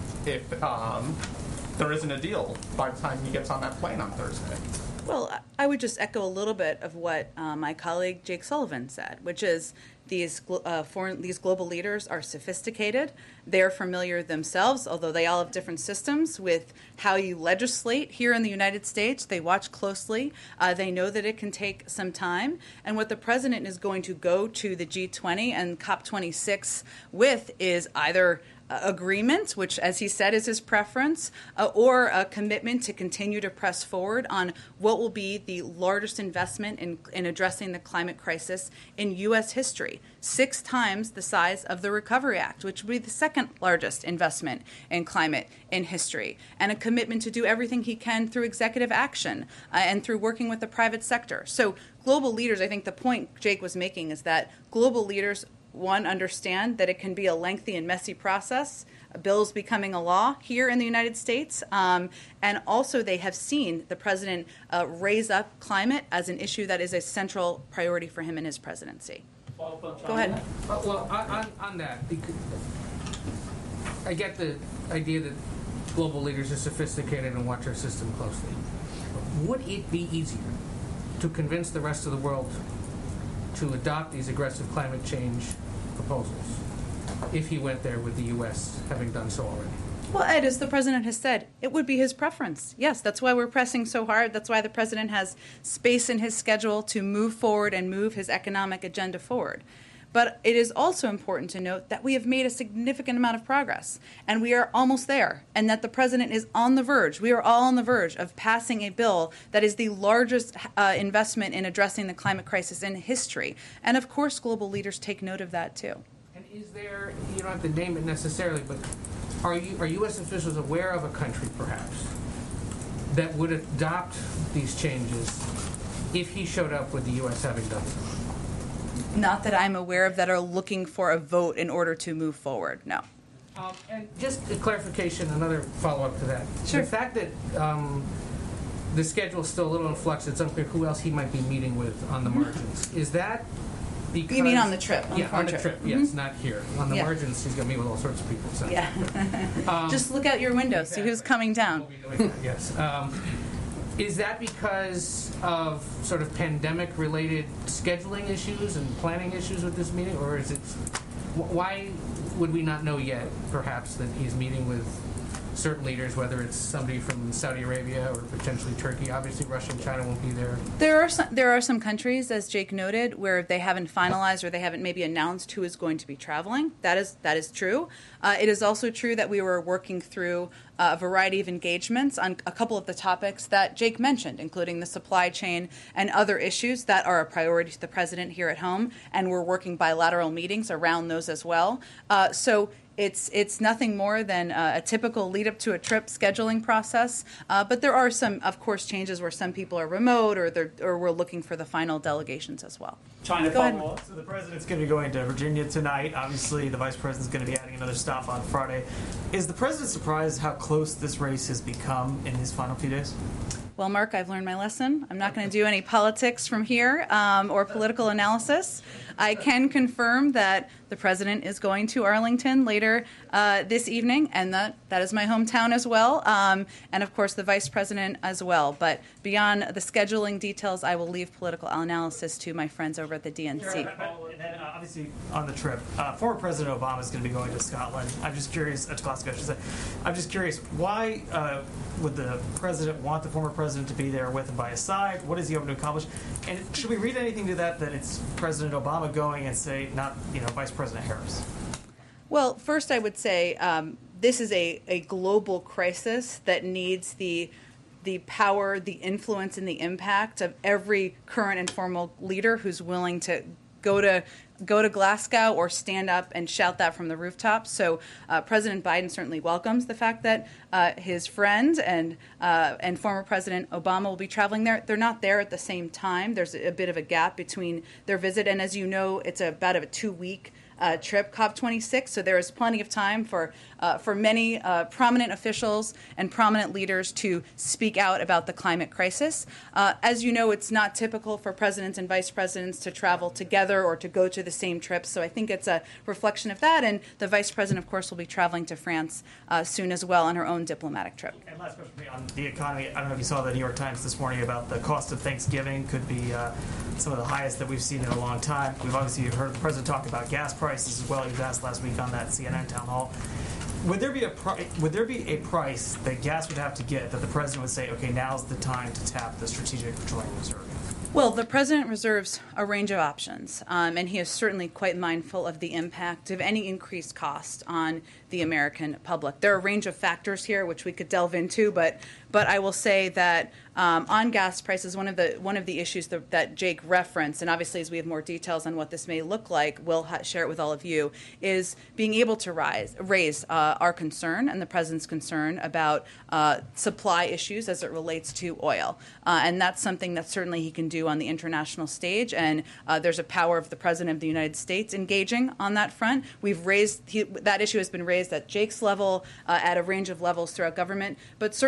Speaker 11: if um, there isn't a deal by the time he gets on that plane on Thursday.
Speaker 1: Well, I would just echo a little bit of what uh, my colleague Jake Sullivan said, which is these uh, foreign, these global leaders are sophisticated. They're familiar themselves, although they all have different systems, with how you legislate here in the United States. They watch closely. Uh, they know that it can take some time. And what the president is going to go to the G twenty and COP twenty-six with is either agreement, which, as he said, is his preference, uh, or a commitment to continue to press forward on what will be the largest investment in, in addressing the climate crisis in U S history, six times the size of the Recovery Act, which would be the second largest investment in climate in history, and a commitment to do everything he can through executive action uh, and through working with the private sector. So global leaders, I think the point Jake was making is that global leaders, one, understand that it can be a lengthy and messy process, bills becoming a law here in the United States, um, and also they have seen the president uh, raise up climate as an issue that is a central priority for him in his presidency. Go ahead.
Speaker 10: Uh, well, on, on that, I get the idea that global leaders are sophisticated and watch our system closely. Would it be easier to convince the rest of the world to adopt these aggressive climate change proposals if he went there with the U S having done so already?
Speaker 1: Well, Ed, as the president has said, it would be his preference. Yes, that's why we're pressing so hard. That's why the president has space in his schedule to move forward and move his economic agenda forward. But it is also important to note that we have made a significant amount of progress, and we are almost there, and that the president is on the verge. We are all on the verge of passing a bill that is the largest uh, investment in addressing the climate crisis in history. And of course, global leaders take note of that too.
Speaker 10: And is there, you don't have to name it necessarily, but are you are U S officials aware of a country, perhaps, that would adopt these changes if he showed up with the U S having done so?
Speaker 1: Not that I'm aware of that are looking for a vote in order to move forward, no.
Speaker 10: Um, and just a clarification, another follow-up to that.
Speaker 1: Sure.
Speaker 10: The fact that um, the schedule is still a little in flux, it's unclear who else he might be meeting with on the margins. Is that because...
Speaker 1: You mean on the trip? On
Speaker 10: yeah,
Speaker 1: the
Speaker 10: on the
Speaker 1: trip,
Speaker 10: trip,
Speaker 1: mm-hmm.
Speaker 10: yes, not here. On the
Speaker 1: Yeah.
Speaker 10: margins, he's going to meet with all sorts of people. So.
Speaker 1: Yeah.
Speaker 10: um,
Speaker 1: Just look out your window, see who's coming down.
Speaker 10: Yes. Um, is that because of sort of pandemic-related scheduling issues and planning issues with this meeting, or is it? wh- Why would we not know yet, perhaps, that he's meeting with certain leaders, whether it's somebody from Saudi Arabia or potentially Turkey? Obviously, Russia and China won't be there.
Speaker 1: There are some, there are some countries, as Jake noted, where they haven't finalized or they haven't maybe announced who is going to be traveling. That is that is true. Uh, it is also true that we were working through uh, a variety of engagements on a couple of the topics that Jake mentioned, including the supply chain and other issues that are a priority to the president here at home, and we're working bilateral meetings around those as well. Uh, so. It's it's nothing more than uh, a typical lead up to a trip scheduling process, uh, but there are some, of course, changes where some people are remote or they're or we're looking for the final delegations as well.
Speaker 18: China
Speaker 1: Go ahead.
Speaker 18: follow-up. So the president's going to be going to Virginia tonight. Obviously, the vice president's going to be adding another stop on Friday. Is the president surprised how close this race has become in his final few days?
Speaker 1: Well, Mark, I've learned my lesson. I'm not going to do any politics from here um, or political analysis. I can confirm that the president is going to Arlington later uh, this evening, and that, that is my hometown as well, um, and of course the vice president as well. But beyond the scheduling details, I will leave political analysis to my friends over at the D N C.
Speaker 18: Sure, but- and then, uh, obviously, on the trip, uh, former President Obama is going to be going to Scotland. I'm just curious, uh, to Glasgow, I should say. I'm just curious, why uh, would the president want the former president to be there with him by his side? What is he hoping to accomplish? And should we read anything to that, that it's President Obama going and say, not, you know, Vice President Harris?
Speaker 1: Well, first I would say um, this is a, a global crisis that needs the the power, the influence, and the impact of every current and former leader who's willing to go to go to Glasgow or stand up and shout that from the rooftops. So uh, President Biden certainly welcomes the fact that uh, his friend and uh, and former President Obama will be traveling there. They're not there at the same time. There's a bit of a gap between their visit, and as you know, it's about a two-week Uh, trip, COP twenty-six, so there is plenty of time for uh, for many uh, prominent officials and prominent leaders to speak out about the climate crisis. Uh, as you know, it's not typical for presidents and vice presidents to travel together or to go to the same trip, so I think it's a reflection of that, and the vice president, of course, will be traveling to France uh, soon as well on her own diplomatic trip.
Speaker 18: And last question for me on the economy. I don't know if you saw the New York Times this morning about the cost of Thanksgiving could be uh, some of the highest that we've seen in a long time. We've obviously heard the president talk about gas prices as well. He was asked last week on that C N N town hall. Would there be a pri- would there be a price that gas would have to get that the president would say, okay, now's the time to tap the strategic petroleum reserve?
Speaker 1: Well, the president reserves a range of options, um, and he is certainly quite mindful of the impact of any increased cost on the American public. There are a range of factors here which we could delve into, but but I will say that um, on gas prices, one of the one of the issues that, that Jake referenced, and obviously as we have more details on what this may look like, we'll ha- share it with all of you, is being able to rise, raise uh, our concern and the president's concern about uh, supply issues as it relates to oil, uh, and that's something that certainly he can do on the international stage, and uh, there's a power of the President of the United States engaging on that front. We've raised he, that issue has been raised at Jake's level, uh, at a range of levels throughout government, but certainly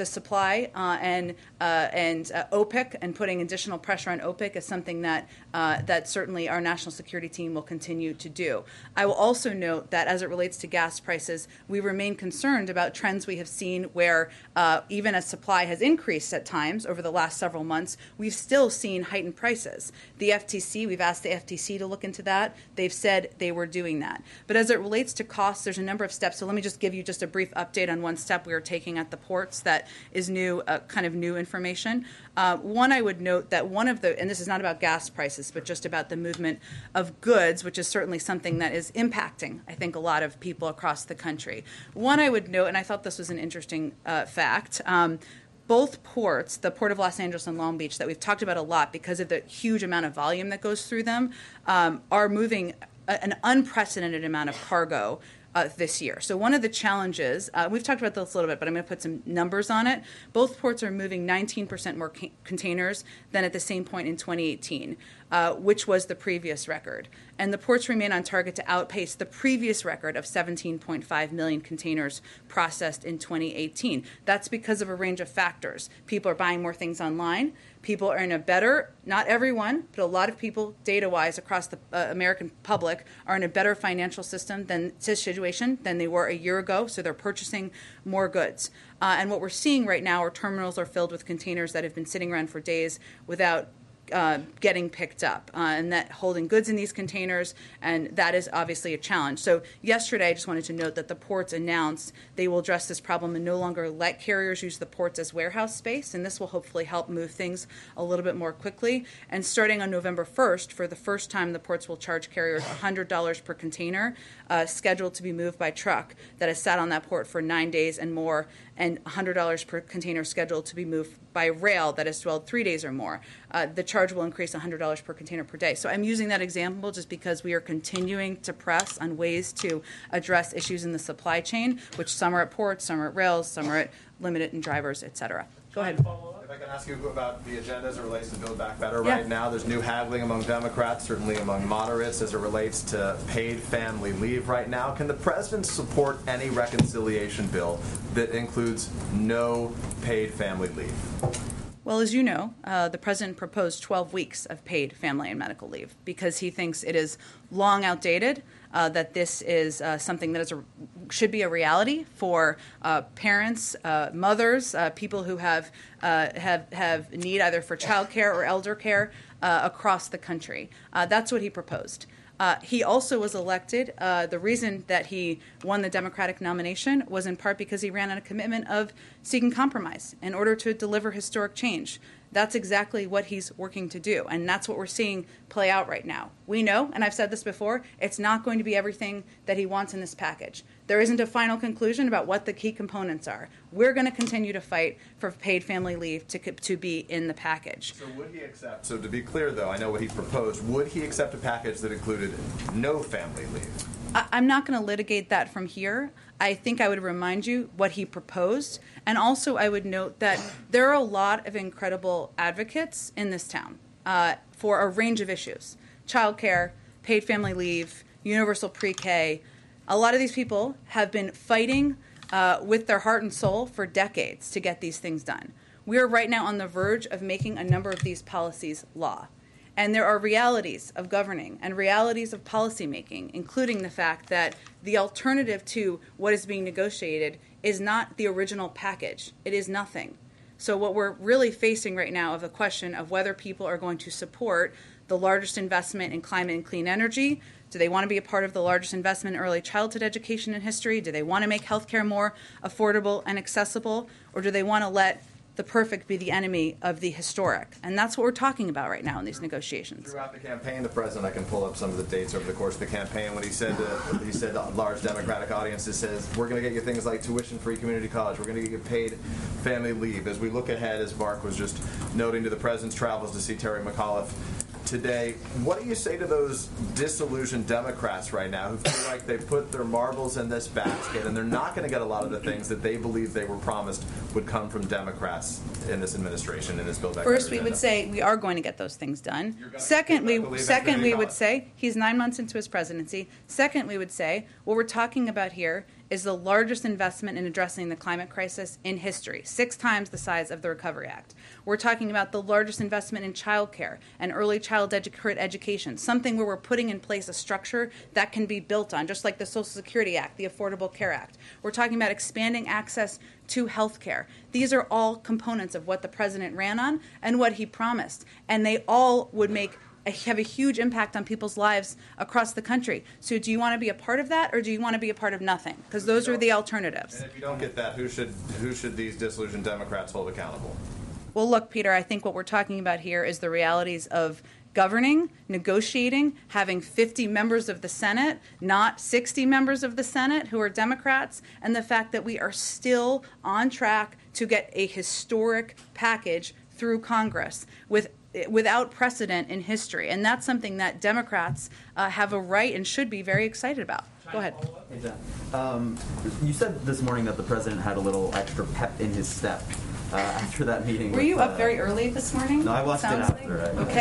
Speaker 1: the supply uh, and uh, and uh, OPEC and putting additional pressure on OPEC is something that uh, that certainly our national security team will continue to do. I will also note that as it relates to gas prices, we remain concerned about trends we have seen where uh, even as supply has increased at times over the last several months, we've still seen heightened prices. The F T C, we've asked the F T C to look into that. They've said they were doing that. But as it relates to costs, there's a number of steps. So let me just give you just a brief update on one step we are taking at the ports that is new, uh, kind of new information. Uh, one, I would note that one of the, and this is not about gas prices, but just about the movement of goods, which is certainly something that is impacting, I think, a lot of people across the country. One, I would note, and I thought this was an interesting uh, fact, um, both ports, the Port of Los Angeles and Long Beach, that we've talked about a lot because of the huge amount of volume that goes through them, um, are moving a, an unprecedented amount of cargo Uh, this year. So one of the challenges, uh, we've talked about this a little bit, but I'm going to put some numbers on it. Both ports are moving nineteen percent more ca- containers than at the same point in twenty eighteen, uh, which was the previous record. And the ports remain on target to outpace the previous record of seventeen point five million containers processed in twenty eighteen. That's because of a range of factors. People are buying more things online. People are in a better, not everyone, but a lot of people, data-wise, across the uh, American public, are in a better financial system than situation than they were a year ago, so they're purchasing more goods. Uh, and what we're seeing right now are terminals are filled with containers that have been sitting around for days without Uh, getting picked up, uh, and that holding goods in these containers, and that is obviously a challenge. So yesterday, I just wanted to note that the ports announced they will address this problem and no longer let carriers use the ports as warehouse space, and this will hopefully help move things a little bit more quickly. And starting on November first, for the first time, the ports will charge carriers one hundred dollars per container uh, scheduled to be moved by truck that has sat on that port for nine days and more, and one hundred dollars per container scheduled to be moved by rail that has dwelled three days or more. Uh, the charge will increase one hundred dollars per container per day. So I'm using that example just because we are continuing to press on ways to address issues in the supply chain, which some are at ports, some are at rails, some are at limited and drivers, et cetera. Go ahead.
Speaker 19: If I can ask you about the agenda as it relates to Build Back Better
Speaker 1: Yeah.
Speaker 19: right now, there's new haggling among Democrats, certainly among moderates, as it relates to paid family leave right now. Can the president support any reconciliation bill that includes no paid family leave?
Speaker 1: Well, as you know, uh, the president proposed twelve weeks of paid family and medical leave because he thinks it is long outdated, uh, that this is uh, something that is a, should be a reality for uh, parents, uh, mothers, uh, people who have, uh, have, have need either for child care or elder care uh, across the country. Uh, that's what he proposed. Uh, he also was elected. Uh, the reason that he won the Democratic nomination was in part because he ran on a commitment of seeking compromise in order to deliver historic change. That's exactly what he's working to do, and that's what we're seeing play out right now. We know, and I've said this before, it's not going to be everything that he wants in this package. There isn't a final conclusion about what the key components are. We're going to continue to fight for paid family leave to, to be in the package.
Speaker 19: So would he accept, so to be clear though, I know what he proposed, would he accept a package that included no family leave?
Speaker 1: I, I'm not going to litigate that from here. I think I would remind you what he proposed, and also I would note that there are a lot of incredible advocates in this town uh, for a range of issues. Childcare, paid family leave, universal pre-K. A lot of these people have been fighting uh, with their heart and soul for decades to get these things done. We are right now on the verge of making a number of these policies law. And there are realities of governing and realities of policymaking, including the fact that the alternative to what is being negotiated is not the original package. It is nothing. So what we're really facing right now is a question of whether people are going to support the largest investment in climate and clean energy. Do they want to be a part of the largest investment in early childhood education in history? Do they want to make healthcare more affordable and accessible? Or do they want to let the perfect be the enemy of the historic? And that's what we're talking about right now in these negotiations.
Speaker 19: Throughout the campaign, the president, I can pull up some of the dates over the course of the campaign, when he said to, he said to large Democratic audiences, says, we're going to get you things like tuition-free community college, we're going to get you paid family leave. As we look ahead, as Mark was just noting, to the president's travels to see Terry McAuliffe today, what do you say to those disillusioned Democrats right now who feel like they put their marbles in this basket and they're not going to get a lot of the things that they believe they were promised would come from Democrats in this administration, in this Build Back Better
Speaker 1: First, we
Speaker 19: agenda?
Speaker 1: would say we are going to get those things done. Second, we second we would say he's nine months into his presidency. Second, we would say what we're talking about here is the largest investment in addressing the climate crisis in history, six times the size of the Recovery Act. We're talking about the largest investment in childcare and early child edu- education, something where we're putting in place a structure that can be built on, just like the Social Security Act, the Affordable Care Act. We're talking about expanding access to health care. These are all components of what the president ran on and what he promised, and they all would make have a huge impact on people's lives across the country. So do you want to be a part of that, or do you want to be a part of nothing? Because those are the alternatives.
Speaker 19: And if you don't get that, who should who should these disillusioned Democrats hold accountable?
Speaker 1: Well, look, Peter, I think what we're talking about here is the realities of governing, negotiating, having fifty members of the Senate, not sixty members of the Senate who are Democrats, and the fact that we are still on track to get a historic package through Congress with without precedent in history. And that's something that Democrats uh, have a right and should be very excited about. Go ahead.
Speaker 3: Hey, Jen. Um, you said this morning that the president had a little extra pep in his step uh, after that meeting.
Speaker 1: Were
Speaker 3: with,
Speaker 1: you
Speaker 3: uh,
Speaker 1: up very early this morning?
Speaker 3: No, I watched it
Speaker 1: Sounds
Speaker 3: after.
Speaker 1: like?
Speaker 3: Right?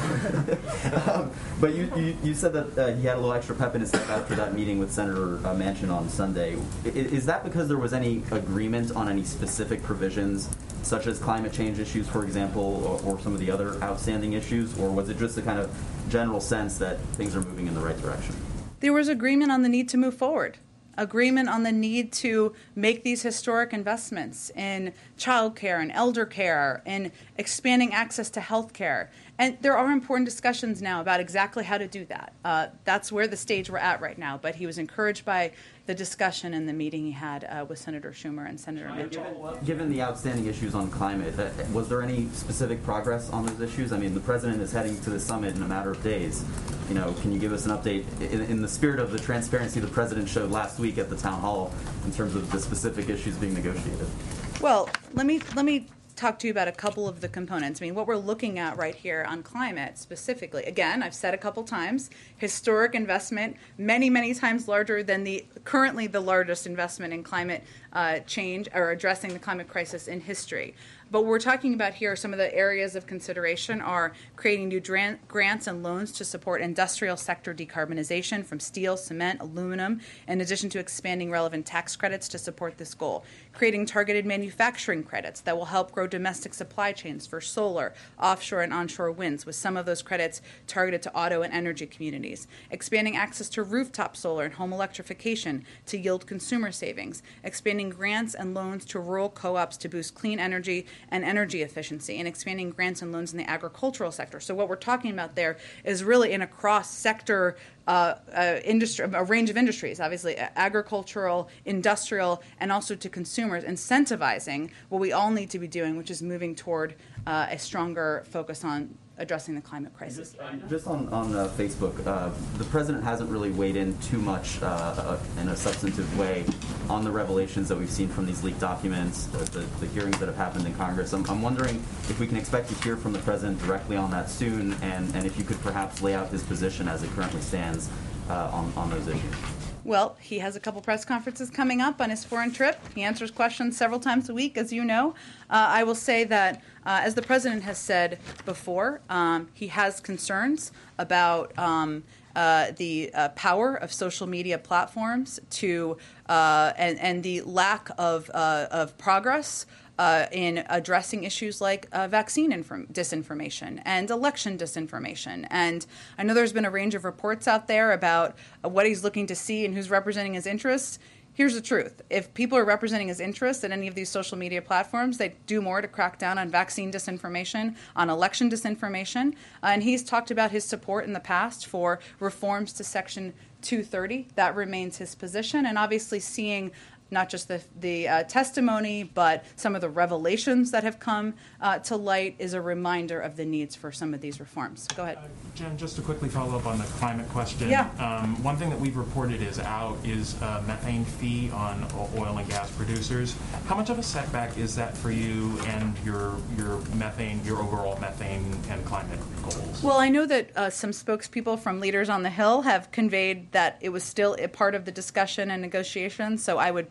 Speaker 1: Okay.
Speaker 3: um, but you, you, you said that uh, he had a little extra pep in his step after that meeting with Senator uh, Manchin on Sunday. I, is that because there was any agreement on any specific provisions, such as climate change issues, for example, or, or some of the other outstanding issues, or was it just a kind of general sense that things are moving in the right direction?
Speaker 1: There was agreement on the need to move forward. Agreement on the need to make these historic investments in childcare and elder care and expanding access to health care. And there are important discussions now about exactly how to do that. Uh, that's where the stage we're at right now. But he was encouraged by the discussion in the meeting he had uh, with Senator Schumer and Senator Manchin.
Speaker 3: Given the outstanding issues on climate, uh, was there any specific progress on those issues? I mean, the president is heading to the summit in a matter of days. You know, can you give us an update in, in the spirit of the transparency the president showed last week at the town hall in terms of the specific issues being negotiated?
Speaker 1: Well, let me let me talk to you about a couple of the components. I mean, what we're looking at right here on climate specifically, again, I've said a couple times, historic investment, many, many times larger than the currently the largest investment in climate uh, change or addressing the climate crisis in history. But what we're talking about here, some of the areas of consideration are creating new dran- grants and loans to support industrial sector decarbonization from steel, cement, aluminum, in addition to expanding relevant tax credits to support this goal. Creating targeted manufacturing credits that will help grow domestic supply chains for solar, offshore, and onshore winds, with some of those credits targeted to auto and energy communities. Expanding access to rooftop solar and home electrification to yield consumer savings. Expanding grants and loans to rural co-ops to boost clean energy and energy efficiency, and expanding grants and loans in the agricultural sector. So what we're talking about there is really in a cross-sector uh, uh, industry, a range of industries, obviously agricultural, industrial, and also to consumers, incentivizing what we all need to be doing, which is moving toward uh, a stronger focus on addressing the climate crisis.
Speaker 3: Just, just on, on uh, Facebook, uh, the president hasn't really weighed in too much uh, uh, in a substantive way on the revelations that we've seen from these leaked documents, the, the, the hearings that have happened in Congress. I'm, I'm wondering if we can expect to hear from the president directly on that soon, and, and if you could perhaps lay out his position as it currently stands uh, on, on those issues.
Speaker 1: Well, he has a couple press conferences coming up on his foreign trip. He answers questions several times a week, as you know. Uh, I will say that, uh, as the president has said before, um, he has concerns about um, uh, the uh, power of social media platforms to uh, and, and the lack of uh, of progress Uh, in addressing issues like uh, vaccine inform- disinformation and election disinformation. And I know there's been a range of reports out there about uh, what he's looking to see and who's representing his interests. Here's the truth. If people are representing his interests at any of these social media platforms, they do more to crack down on vaccine disinformation, on election disinformation. Uh, and he's talked about his support in the past for reforms to Section two thirty. That remains his position. And obviously seeing not just the, the uh, testimony, but some of the revelations that have come uh, to light is a reminder of the needs for some of these reforms. Go ahead.
Speaker 7: Uh, Jen, just to quickly follow up on the climate question.
Speaker 1: Yeah.
Speaker 7: Um, one thing that we've reported is out is a methane fee on oil and gas producers. How much of a setback is that for you and your your methane, your overall methane and climate goals?
Speaker 1: Well, I know that uh, some spokespeople from Leaders on the Hill have conveyed that it was still a part of the discussion and negotiations, so I would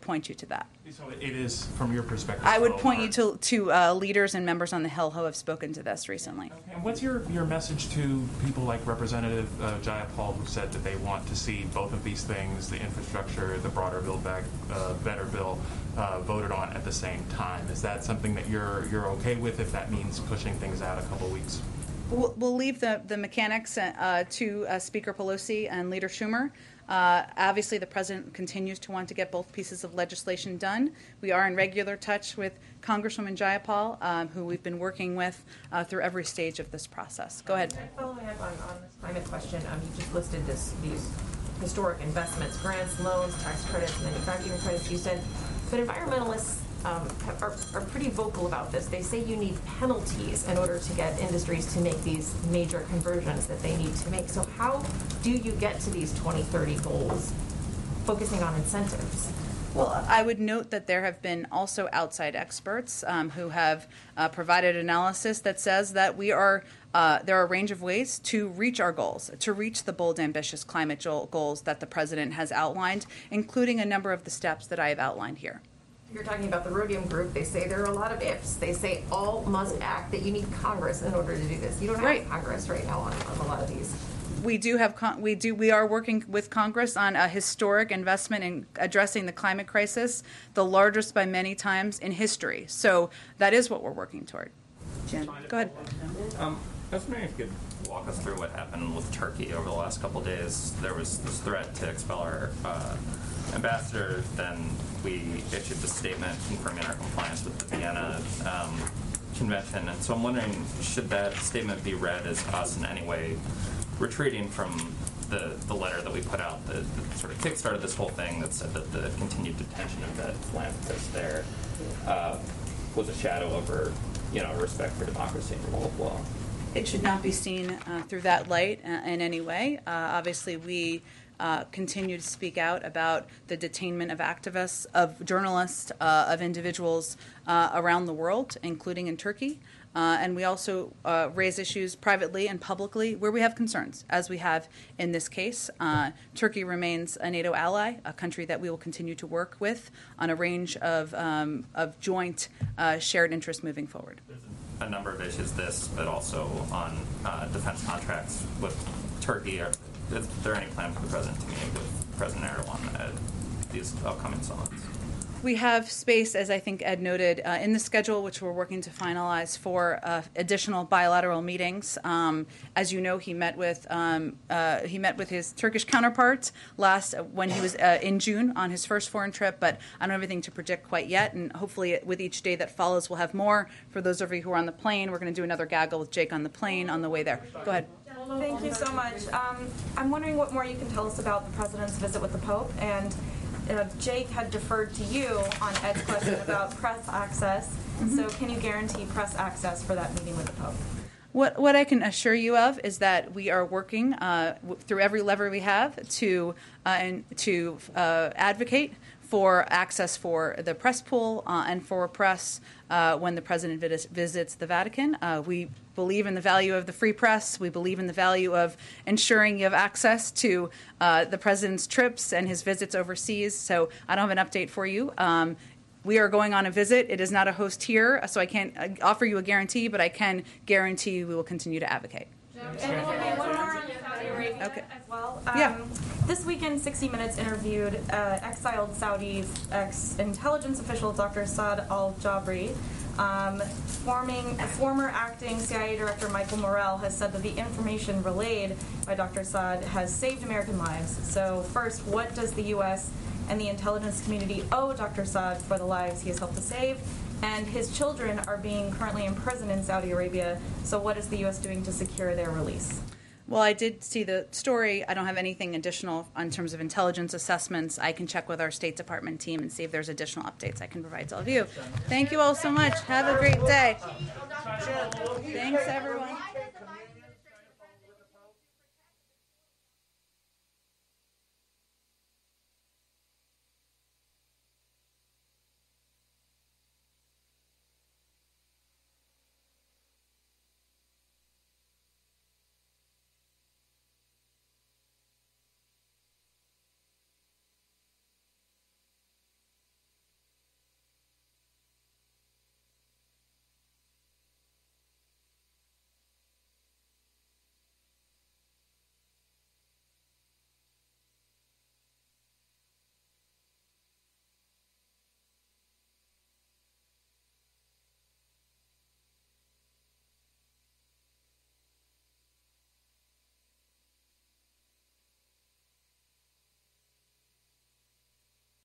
Speaker 1: point you to that.
Speaker 7: So it is, from your perspective.
Speaker 1: I would
Speaker 7: so
Speaker 1: point you
Speaker 7: hard.
Speaker 1: to, to uh, leaders and members on the Hill who have spoken to this recently.
Speaker 7: And what's your, your message to people like Representative uh, Jayapal, who said that they want to see both of these things, the infrastructure, the broader Build Back uh, Better bill, uh, voted on at the same time? Is that something that you're you're okay with if that means pushing things out a couple weeks?
Speaker 1: We'll, we'll leave the, the mechanics uh, to uh, Speaker Pelosi and Leader Schumer. Uh, obviously, the president continues to want to get both pieces of legislation done. We are in regular touch with Congresswoman Jayapal, um, who we've been working with uh, through every stage of this process. Go ahead.
Speaker 4: Following up on, on this climate question, um, you just listed this, these historic investments, grants, loans, tax credits, manufacturing credits. You said, but environmentalists um, are, are pretty vocal about this. They say you need penalties in order to get industries to make these major conversions that they need to make. So how do you get to these twenty thirty goals, focusing on incentives?
Speaker 1: Well, I would note that there have been also outside experts um, who have uh, provided analysis that says that we are uh, there are a range of ways to reach our goals, to reach the bold, ambitious climate goals that the president has outlined, including a number of the steps that I have outlined here.
Speaker 4: You're talking about the Rhodium Group. They say there are a lot of ifs. They say all must act, that you need Congress in order to do this. You don't have
Speaker 1: Right.
Speaker 4: Congress right now on, on a lot of these.
Speaker 1: We do have con- we do we are working with Congress on a historic investment in addressing the climate crisis, the largest by many times in history. So that is what we're working toward. Jen, go ahead.
Speaker 15: Um, I was wondering if you could walk us through what happened with Turkey over the last couple of days. There was this threat to expel our uh, ambassador. Then we issued the statement confirming our compliance with the Vienna um, Convention. And so I'm wondering, should that statement be read as us in any way retreating from the, the letter that we put out that, that sort of kickstarted this whole thing, that said that the continued detention of that philanthropist there uh, was a shadow over, you know, respect for democracy and rule of law?
Speaker 1: It should not be seen uh, through that light uh, in any way. Uh, obviously, we uh, continue to speak out about the detainment of activists, of journalists, uh, of individuals uh, around the world, including in Turkey. Uh, and we also uh, raise issues privately and publicly where we have concerns, as we have in this case. Uh, Turkey remains a NATO ally, a country that we will continue to work with on a range of, um, of joint uh, shared interests moving forward.
Speaker 15: A number of issues, this, but also on uh, defense contracts with Turkey. Are, is there any plan for the president to meet with President Erdogan at these upcoming summits?
Speaker 1: We have space, as I think Ed noted, uh, in the schedule, which we're working to finalize for uh, additional bilateral meetings. Um, as you know, he met with um, uh, he met with his Turkish counterpart last uh, when he was uh, in June on his first foreign trip. But I don't have anything to predict quite yet, and hopefully, with each day that follows, we'll have more. For those of you who are on the plane, we're going to do another gaggle with Jake on the plane on the way there. Go ahead.
Speaker 4: Thank you so much. Um, I'm wondering what more you can tell us about the president's visit with the Pope. And uh, Jake had deferred to you on Ed's question about press access. Mm-hmm. So can you guarantee press access for that meeting with the Pope?
Speaker 1: What what I can assure you of is that we are working uh, w- through every lever we have to uh, and to uh, advocate for access for the press pool uh, and for press uh, when the president vis- visits the Vatican. Uh, we believe in the value of the free press. We believe in the value of ensuring you have access to uh, the president's trips and his visits overseas. So I don't have an update for you. Um, we are going on a visit. It is not a host here, so I can't uh, offer you a guarantee, but I can guarantee you we will continue to advocate.
Speaker 4: And one more on Saudi Arabia
Speaker 1: Okay.
Speaker 4: as well. Um,
Speaker 1: Yeah.
Speaker 4: This weekend, sixty minutes interviewed uh, exiled Saudi ex-intelligence official Doctor Saad al-Jabri. Um, forming, former acting C I A Director Michael Morell has said that the information relayed by Doctor Saad has saved American lives. So first, what does the U S and the intelligence community owe Doctor Saad for the lives he has helped to save? And his children are being currently imprisoned in Saudi Arabia. So what is the U S doing to secure their release?
Speaker 1: Well, I did see the story. I don't have anything additional in terms of intelligence assessments. I can check with our State Department team and see if there's additional updates I can provide to all of you. Thank you all so much. Have a great day. Thanks, everyone.